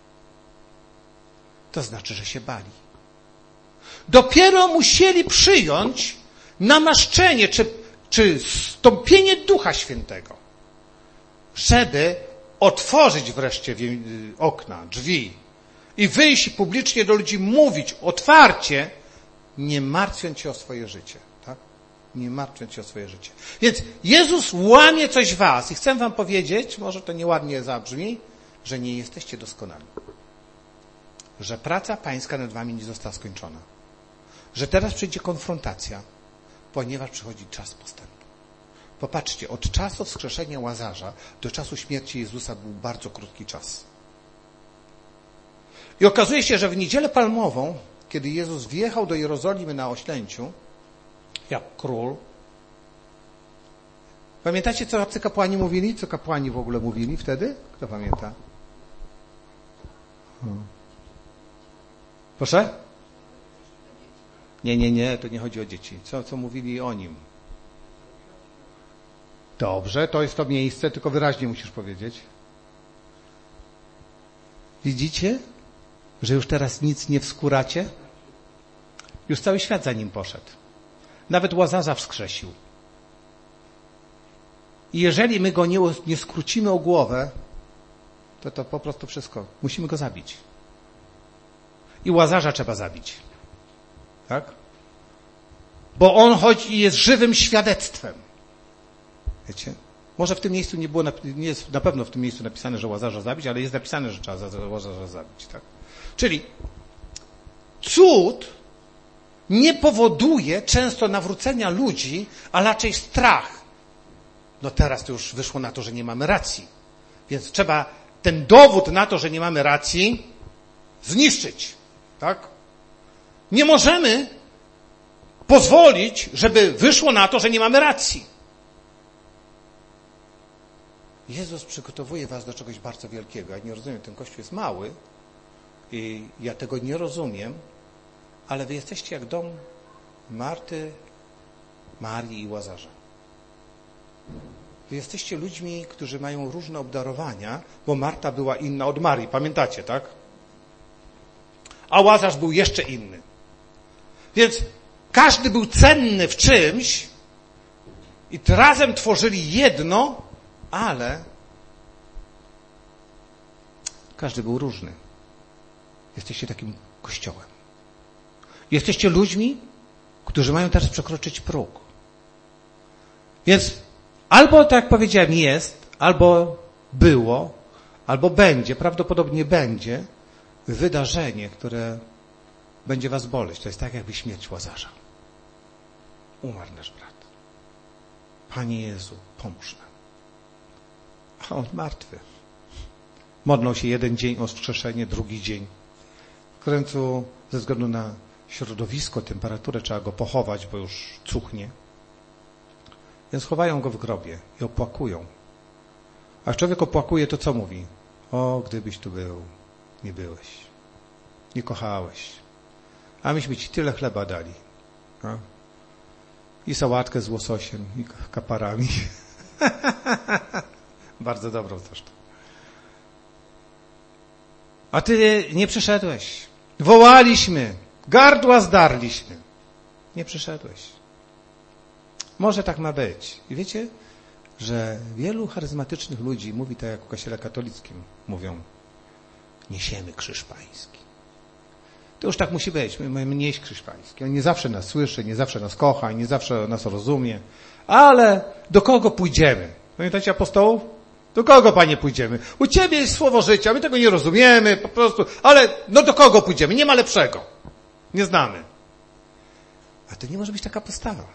To znaczy, że się bali. Dopiero musieli przyjąć namaszczenie, czy, czy stąpienie Ducha Świętego, żeby otworzyć wreszcie okna, drzwi i wyjść publicznie do ludzi, mówić otwarcie, nie martwiąc się o swoje życie. Tak? Nie martwiąc się o swoje życie. Więc Jezus łamie coś w was i chcę wam powiedzieć, może to nieładnie zabrzmi, że nie jesteście doskonali. Że praca pańska nad wami nie została skończona. Że teraz przyjdzie konfrontacja, ponieważ przychodzi czas postępu. Popatrzcie, od czasu wskrzeszenia Łazarza do czasu śmierci Jezusa był bardzo krótki czas. I okazuje się, że w Niedzielę Palmową, kiedy Jezus wjechał do Jerozolimy na oślęciu, jak król, pamiętacie, co arcykapłani mówili? Co kapłani w ogóle mówili wtedy? Kto pamięta? Hmm. Proszę? Nie, nie, nie, to nie chodzi o dzieci. Co, co mówili o nim? Dobrze, to jest to miejsce, tylko wyraźnie musisz powiedzieć. Widzicie, że już teraz nic nie wskóracie? Już cały świat za nim poszedł. Nawet Łazarza wskrzesił. I jeżeli my go nie, nie skrócimy o głowę, to to po prostu wszystko. Musimy go zabić. I Łazarza trzeba zabić. Tak? Bo on choć jest żywym świadectwem. Wiecie? Może w tym miejscu nie było, nie jest na pewno w tym miejscu napisane, że Łazarza zabić, ale jest napisane, że trzeba Łazarza zabić. Tak? Czyli cud nie powoduje często nawrócenia ludzi, a raczej strach. No teraz to już wyszło na to, że nie mamy racji. Więc trzeba ten dowód na to, że nie mamy racji, zniszczyć. Tak? Nie możemy pozwolić, żeby wyszło na to, że nie mamy racji. Jezus przygotowuje was do czegoś bardzo wielkiego. Ja nie rozumiem, ten Kościół jest mały i ja tego nie rozumiem, ale wy jesteście jak dom Marty, Marii i Łazarza. Wy jesteście ludźmi, którzy mają różne obdarowania, bo Marta była inna od Marii, pamiętacie, tak? A Łazarz był jeszcze inny. Więc każdy był cenny w czymś i razem tworzyli jedno, ale każdy był różny. Jesteście takim kościołem. Jesteście ludźmi, którzy mają teraz przekroczyć próg. Więc albo, tak jak powiedziałem, jest, albo było, albo będzie, prawdopodobnie będzie wydarzenie, które będzie was boleć. To jest tak, jakby śmierć Łazarza. Umarł nasz brat. Panie Jezu, pomóż nam. A on martwy. Modlą się jeden dzień o wskrzeszenie, drugi dzień. W końcu ze względu na środowisko, temperaturę trzeba go pochować, bo już cuchnie. Więc chowają go w grobie i opłakują. A jak człowiek opłakuje, to co mówi? O, gdybyś tu był, nie byłeś, nie kochałeś. A myśmy ci tyle chleba dali. No? I sałatkę z łososiem, i kaparami. Bardzo dobrą zresztą. A ty nie przyszedłeś. Wołaliśmy, gardła zdarliśmy. Nie przyszedłeś. Może tak ma być. I wiecie, że wielu charyzmatycznych ludzi mówi tak jak w kościele katolickim. Mówią, niesiemy krzyż pański. To już tak musi być. My mamy nieść krzyż pański. On nie zawsze nas słyszy, nie zawsze nas kocha, nie zawsze nas rozumie. Ale do kogo pójdziemy? Pamiętacie apostołów? Do kogo, Panie, pójdziemy? U Ciebie jest słowo życia, my tego nie rozumiemy, po prostu, ale no do kogo pójdziemy? Nie ma lepszego. Nie znamy. A to nie może być taka postawa.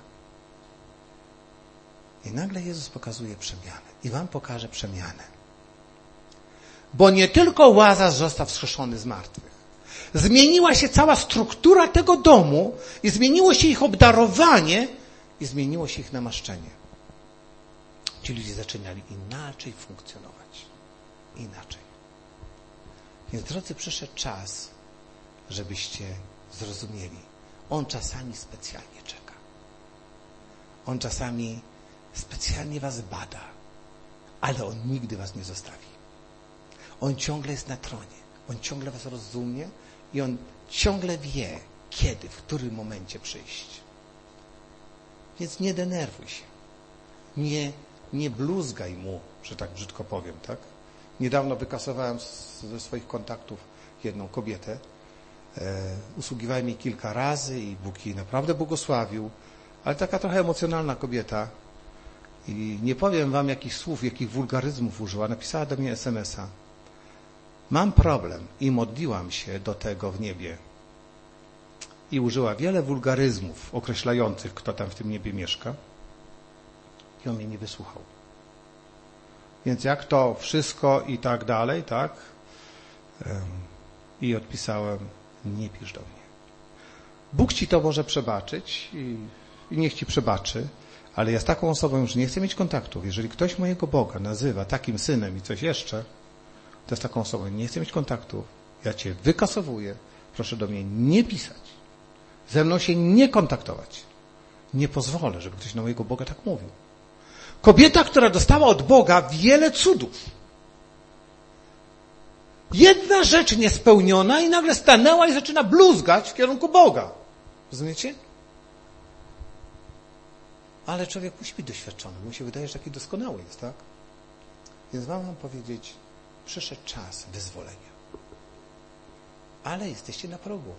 I nagle Jezus pokazuje przemianę. I wam pokaże przemianę. Bo nie tylko Łazarz został wskrzeszony z martwych. Zmieniła się cała struktura tego domu i zmieniło się ich obdarowanie i zmieniło się ich namaszczenie. Ci ludzie zaczynali inaczej funkcjonować. Inaczej. Więc, drodzy, przyszedł czas, żebyście zrozumieli. On czasami specjalnie czeka. On czasami specjalnie was bada, ale On nigdy was nie zostawi. On ciągle jest na tronie. On ciągle was rozumie i On ciągle wie, kiedy, w którym momencie przyjść. Więc nie denerwuj się. Nie, nie bluzgaj Mu, że tak brzydko powiem, tak? Niedawno wykasowałem ze swoich kontaktów jedną kobietę. E, usługiwałem jej kilka razy i Bóg jej naprawdę błogosławił, ale taka trochę emocjonalna kobieta. I nie powiem wam, jakich słów, jakich wulgaryzmów użyła. Napisała do mnie es em es a. Mam problem i modliłam się do tego w niebie. I użyła wiele wulgaryzmów określających, kto tam w tym niebie mieszka. I on mnie nie wysłuchał. Więc jak to wszystko i tak dalej, tak? I odpisałem, nie pisz do mnie. Bóg ci to może przebaczyć i, i niech ci przebaczy, ale ja z taką osobą już nie chcę mieć kontaktów. Jeżeli ktoś mojego Boga nazywa takim synem i coś jeszcze, to z taką osobą nie chcę mieć kontaktów. Ja cię wykasowuję. Proszę do mnie nie pisać. Ze mną się nie kontaktować. Nie pozwolę, żeby ktoś na mojego Boga tak mówił. Kobieta, która dostała od Boga wiele cudów. Jedna rzecz niespełniona i nagle stanęła i zaczyna bluzgać w kierunku Boga. Rozumiecie? Ale człowiek musi być doświadczony. Mu się wydaje, że taki doskonały jest, tak? Więc mam wam powiedzieć, przyszedł czas wyzwolenia. Ale jesteście na progu.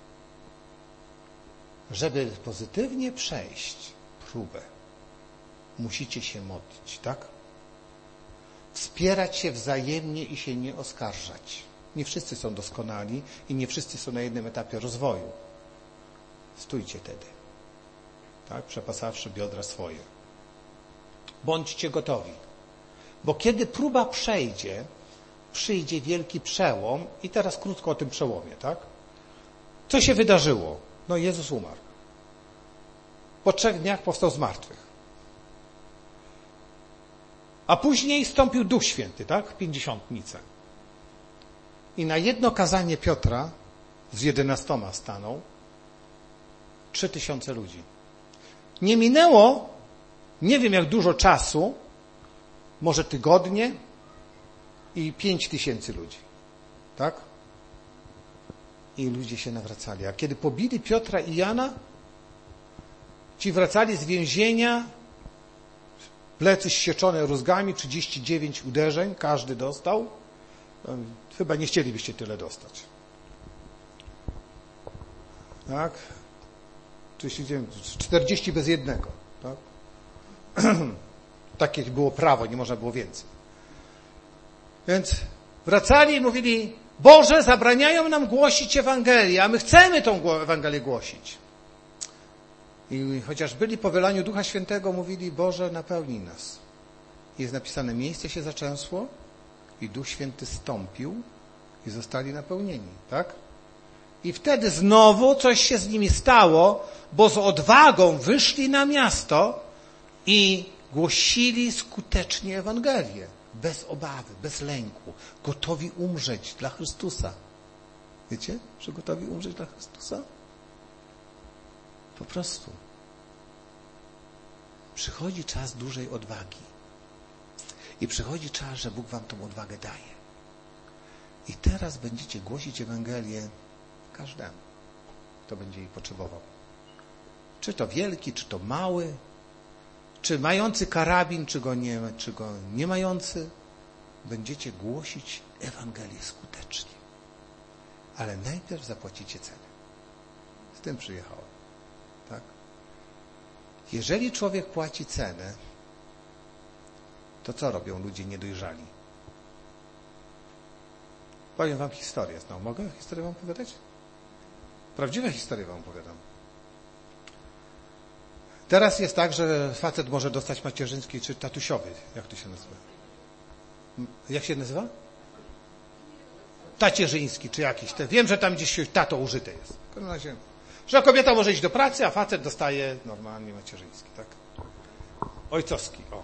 Żeby pozytywnie przejść próbę, musicie się modlić, tak? Wspierać się wzajemnie i się nie oskarżać. Nie wszyscy są doskonali i nie wszyscy są na jednym etapie rozwoju. Stójcie wtedy. Tak? Przepasawszy biodra swoje. Bądźcie gotowi. Bo kiedy próba przejdzie, przyjdzie wielki przełom i teraz krótko o tym przełomie, tak? Co się wydarzyło? No Jezus umarł. Po trzech dniach powstał z martwych. A później stąpił Duch Święty, tak? Pięćdziesiątnicę. I na jedno kazanie Piotra z jedenastoma stanął trzy tysiące ludzi. Nie minęło, nie wiem jak dużo czasu, może tygodnie i pięć tysięcy ludzi. Tak? I ludzie się nawracali. A kiedy pobili Piotra i Jana, ci wracali z więzienia, plecy zsieczone rózgami, trzydzieści dziewięć uderzeń, każdy dostał. Chyba nie chcielibyście tyle dostać. Tak? trzydzieści dziewięć, czterdzieści bez jednego. Tak? Takie było prawo, nie można było więcej. Więc wracali i mówili, Boże, zabraniają nam głosić Ewangelię, a my chcemy tą Ewangelię głosić. I chociaż byli po wylaniu Ducha Świętego, mówili, Boże, napełnij nas. Jest napisane, miejsce się zaczęsło i Duch Święty stąpił i zostali napełnieni, tak? I wtedy znowu coś się z nimi stało, bo z odwagą wyszli na miasto i głosili skutecznie Ewangelię. Bez obawy, bez lęku, gotowi umrzeć dla Chrystusa. Wiecie, że gotowi umrzeć dla Chrystusa? Po prostu. Przychodzi czas dużej odwagi. I przychodzi czas, że Bóg wam tą odwagę daje. I teraz będziecie głosić Ewangelię każdemu, kto będzie jej potrzebował. Czy to wielki, czy to mały, czy mający karabin, czy go nie, czy go nie mający, będziecie głosić Ewangelię skutecznie. Ale najpierw zapłacicie cenę. Z tym przyjechałem. Tak? Jeżeli człowiek płaci cenę, to co robią ludzie niedojrzali? Powiem wam historię. No, mogę historię wam opowiadać? Prawdziwe historie wam opowiadam. Teraz jest tak, że facet może dostać macierzyński czy tatusiowy. Jak to się nazywa? Jak się nazywa? Tacierzyński czy jakiś. Wiem, że tam gdzieś tato użyte jest. W każdym razie, że kobieta może iść do pracy, a facet dostaje normalnie macierzyński, tak? Ojcowski, o.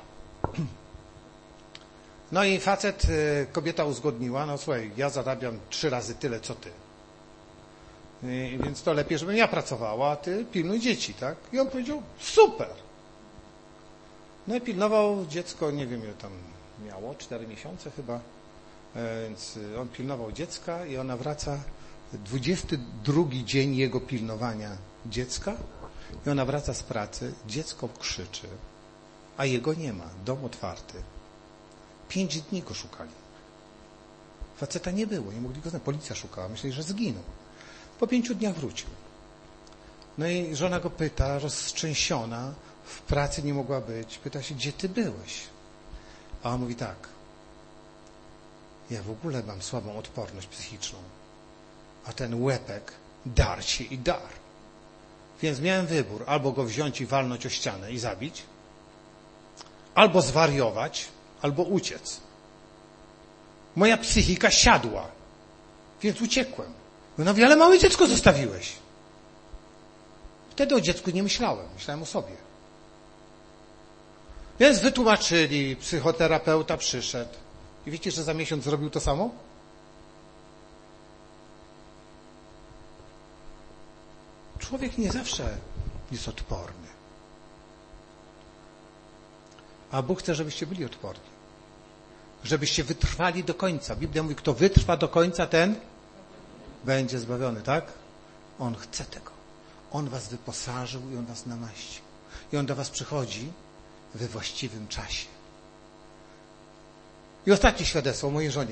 No i facet, kobieta uzgodniła, no słuchaj, ja zarabiam trzy razy tyle, co ty. I, więc to lepiej, żebym ja pracowała, a ty pilnuj dzieci, tak? I on powiedział, super. No i pilnował dziecko, nie wiem ile tam miało, cztery miesiące chyba. Więc on pilnował dziecka i ona wraca, dwudziesty drugi dzień jego pilnowania dziecka i ona wraca z pracy, dziecko krzyczy, a jego nie ma, dom otwarty. Pięć dni go szukali. Faceta nie było, nie mogli go znaleźć. Policja szukała, myśleli, że zginął. Po pięciu dniach wrócił. No i żona go pyta, roztrzęsiona, w pracy nie mogła być, pyta się, gdzie ty byłeś? A on mówi tak, ja w ogóle mam słabą odporność psychiczną, a ten łepek dar się i dar. Więc miałem wybór, albo go wziąć i walnąć o ścianę i zabić, albo zwariować, albo uciec. Moja psychika siadła, więc uciekłem. No wiele małe dziecko zostawiłeś. Wtedy o dziecku nie myślałem, myślałem o sobie. Więc wytłumaczyli, psychoterapeuta przyszedł. I wiecie, że za miesiąc zrobił to samo? Człowiek nie zawsze jest odporny. A Bóg chce, żebyście byli odporni. Żebyście wytrwali do końca. Biblia mówi, kto wytrwa do końca, ten będzie zbawiony, tak? On chce tego. On was wyposażył i on was namaścił. I on do was przychodzi we właściwym czasie. I ostatnie świadectwo o mojej żonie.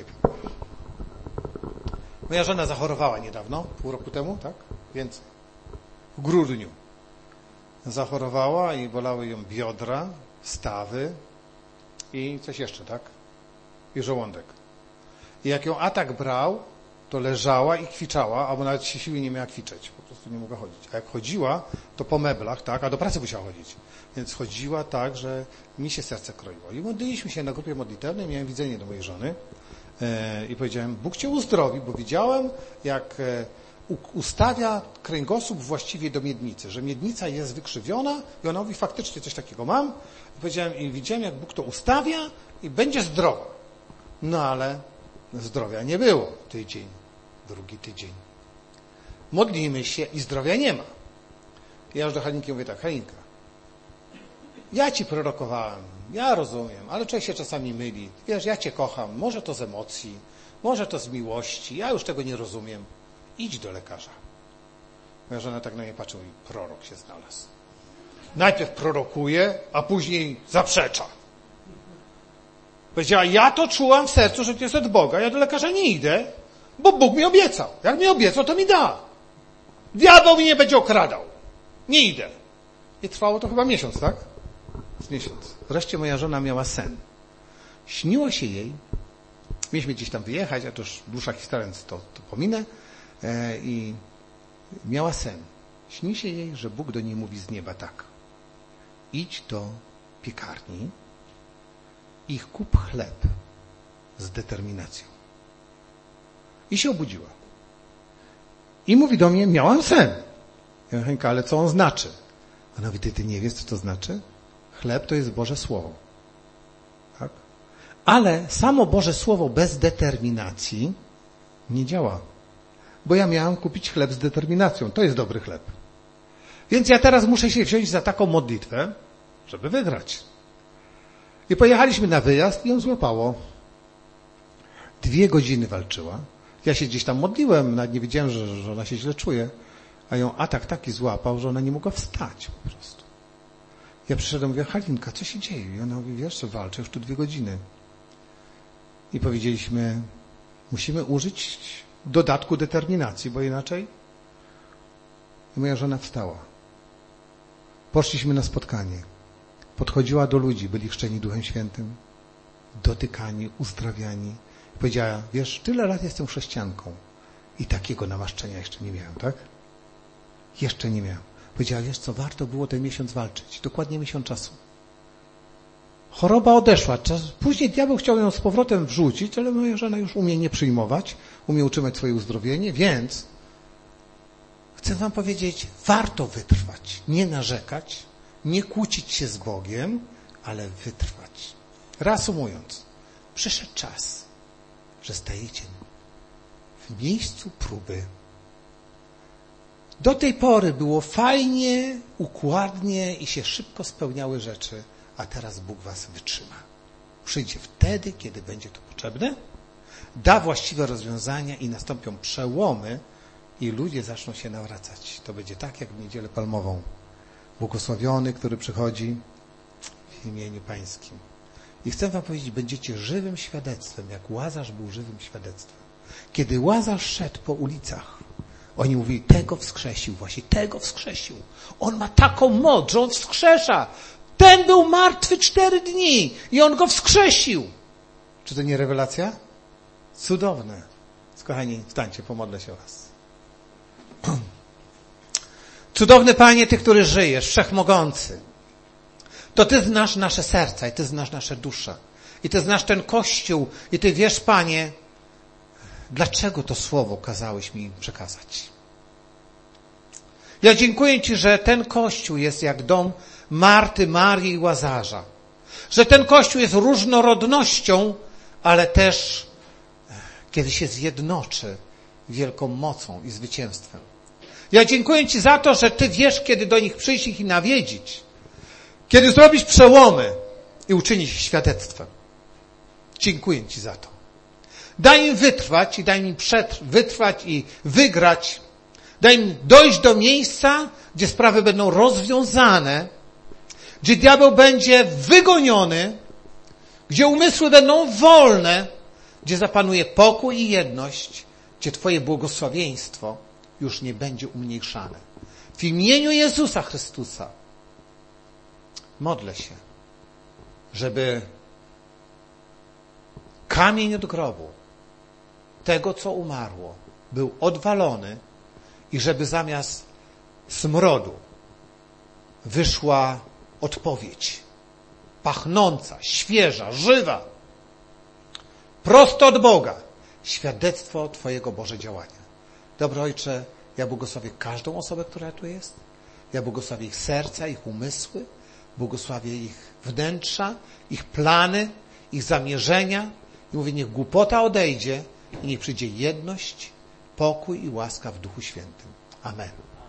Moja żona zachorowała niedawno, pół roku temu, tak? Więcej. W grudniu. Zachorowała i bolały ją biodra, stawy i coś jeszcze, tak? I żołądek. I jak ją atak brał, to leżała i kwiczała, albo nawet się siły nie miała kwiczeć. Po prostu nie mogła chodzić. A jak chodziła, to po meblach, tak? A do pracy musiała chodzić. Więc chodziła tak, że mi się serce kroiło. I modliliśmy się na grupie modlitewnej, miałem widzenie do mojej żony e, i powiedziałem, Bóg cię uzdrowi, bo widziałem, jak e, u, ustawia kręgosłup właściwie do miednicy, że miednica jest wykrzywiona i ona mówi, faktycznie coś takiego mam. I powiedziałem, i widziałem, jak Bóg to ustawia i będzie zdrowa. No ale zdrowia nie było. Tydzień, drugi tydzień. Modlimy się i zdrowia nie ma. I ja już do Halinki mówię tak, Halinka, ja ci prorokowałem, ja rozumiem, ale człowiek się czasami myli. Wiesz, ja cię kocham, może to z emocji, może to z miłości, ja już tego nie rozumiem. Idź do lekarza. Moja żona tak na mnie patrzy i prorok się znalazł. Najpierw prorokuje, a później zaprzecza. Powiedziała, ja to czułam w sercu, że to jest od Boga, ja do lekarza nie idę, bo Bóg mi obiecał. Jak mi obiecał, to mi da. Diabeł mnie nie będzie okradał. Nie idę. I trwało to chyba miesiąc, tak? Z miesiąc. Wreszcie moja żona miała sen. Śniło się jej, mieliśmy gdzieś tam wyjechać, a to już dłuższa historia, więc to, to pominę, e, i miała sen. Śni się jej, że Bóg do niej mówi z nieba tak. Idź do piekarni i kup chleb z determinacją. I się obudziła. I mówi do mnie, miałam sen. Ja mówię, Henka, ale co on znaczy? Ona mówi, ty, ty nie wiesz, co to znaczy? Chleb to jest Boże Słowo. Tak? Ale samo Boże Słowo bez determinacji nie działa. Bo ja miałam kupić chleb z determinacją. To jest dobry chleb. Więc ja teraz muszę się wziąć za taką modlitwę, żeby wygrać. I pojechaliśmy na wyjazd i ją złapało. Dwie godziny walczyła. Ja się gdzieś tam modliłem, nawet nie wiedziałem, że, że ona się źle czuje. A ją atak taki złapał, że ona nie mogła wstać po prostu. Ja przyszedłem i mówię, Halinka, co się dzieje? I ona mówi, wiesz co, walczę już tu dwie godziny. I powiedzieliśmy, musimy użyć dodatku determinacji, bo inaczej. I moja żona wstała. Poszliśmy na spotkanie. Podchodziła do ludzi, byli chrzczeni Duchem Świętym, dotykani, uzdrawiani. Powiedziała, wiesz, tyle lat jestem chrześcijanką i takiego namaszczenia jeszcze nie miałem, tak? Jeszcze nie miałem. Powiedziała, wiesz co, warto było ten miesiąc walczyć. Dokładnie miesiąc czasu. Choroba odeszła. Później diabeł chciał ją z powrotem wrzucić, ale moja żona już umie nie przyjmować, umie utrzymać swoje uzdrowienie, więc chcę wam powiedzieć, warto wytrwać, nie narzekać, nie kłócić się z Bogiem, ale wytrwać. Reasumując, przyszedł czas, że stajecie w miejscu próby. Do tej pory było fajnie, układnie i się szybko spełniały rzeczy, a teraz Bóg was wytrzyma. Przyjdzie wtedy, kiedy będzie to potrzebne, da właściwe rozwiązania i nastąpią przełomy i ludzie zaczną się nawracać. To będzie tak, jak w Niedzielę Palmową. Błogosławiony, który przychodzi w imieniu Pańskim. I chcę wam powiedzieć, będziecie żywym świadectwem, jak Łazarz był żywym świadectwem. Kiedy Łazarz szedł po ulicach, oni mówili, tego wskrzesił, właśnie tego wskrzesił. On ma taką moc, że on wskrzesza. Ten był martwy cztery dni i on go wskrzesił. Czy to nie rewelacja? Cudowne. Kochani, wstańcie, pomodlę się o was. Cudowny Panie, Ty, który żyjesz, Wszechmogący. To Ty znasz nasze serca i Ty znasz nasze dusze. I Ty znasz ten Kościół i Ty wiesz, Panie, dlaczego to słowo kazałeś mi przekazać. Ja dziękuję Ci, że ten Kościół jest jak dom Marty, Marii i Łazarza. Że ten Kościół jest różnorodnością, ale też kiedy się zjednoczy wielką mocą i zwycięstwem. Ja dziękuję Ci za to, że Ty wiesz, kiedy do nich przyjść ich i nawiedzić. Kiedy zrobić przełomy i uczynić ich świadectwem. Dziękuję Ci za to. Daj im wytrwać i daj im przetr- wytrwać i wygrać. Daj im dojść do miejsca, gdzie sprawy będą rozwiązane, gdzie diabeł będzie wygoniony, gdzie umysły będą wolne, gdzie zapanuje pokój i jedność, gdzie Twoje błogosławieństwo już nie będzie umniejszane. W imieniu Jezusa Chrystusa modlę się, żeby kamień od grobu tego, co umarło, był odwalony i żeby zamiast smrodu wyszła odpowiedź pachnąca, świeża, żywa, prosto od Boga, świadectwo Twojego Boże działania. Dobry Ojcze, ja błogosławię każdą osobę, która tu jest. Ja błogosławię ich serca, ich umysły, błogosławię ich wnętrza, ich plany, ich zamierzenia. I mówię, niech głupota odejdzie i niech przyjdzie jedność, pokój i łaska w Duchu Świętym. Amen.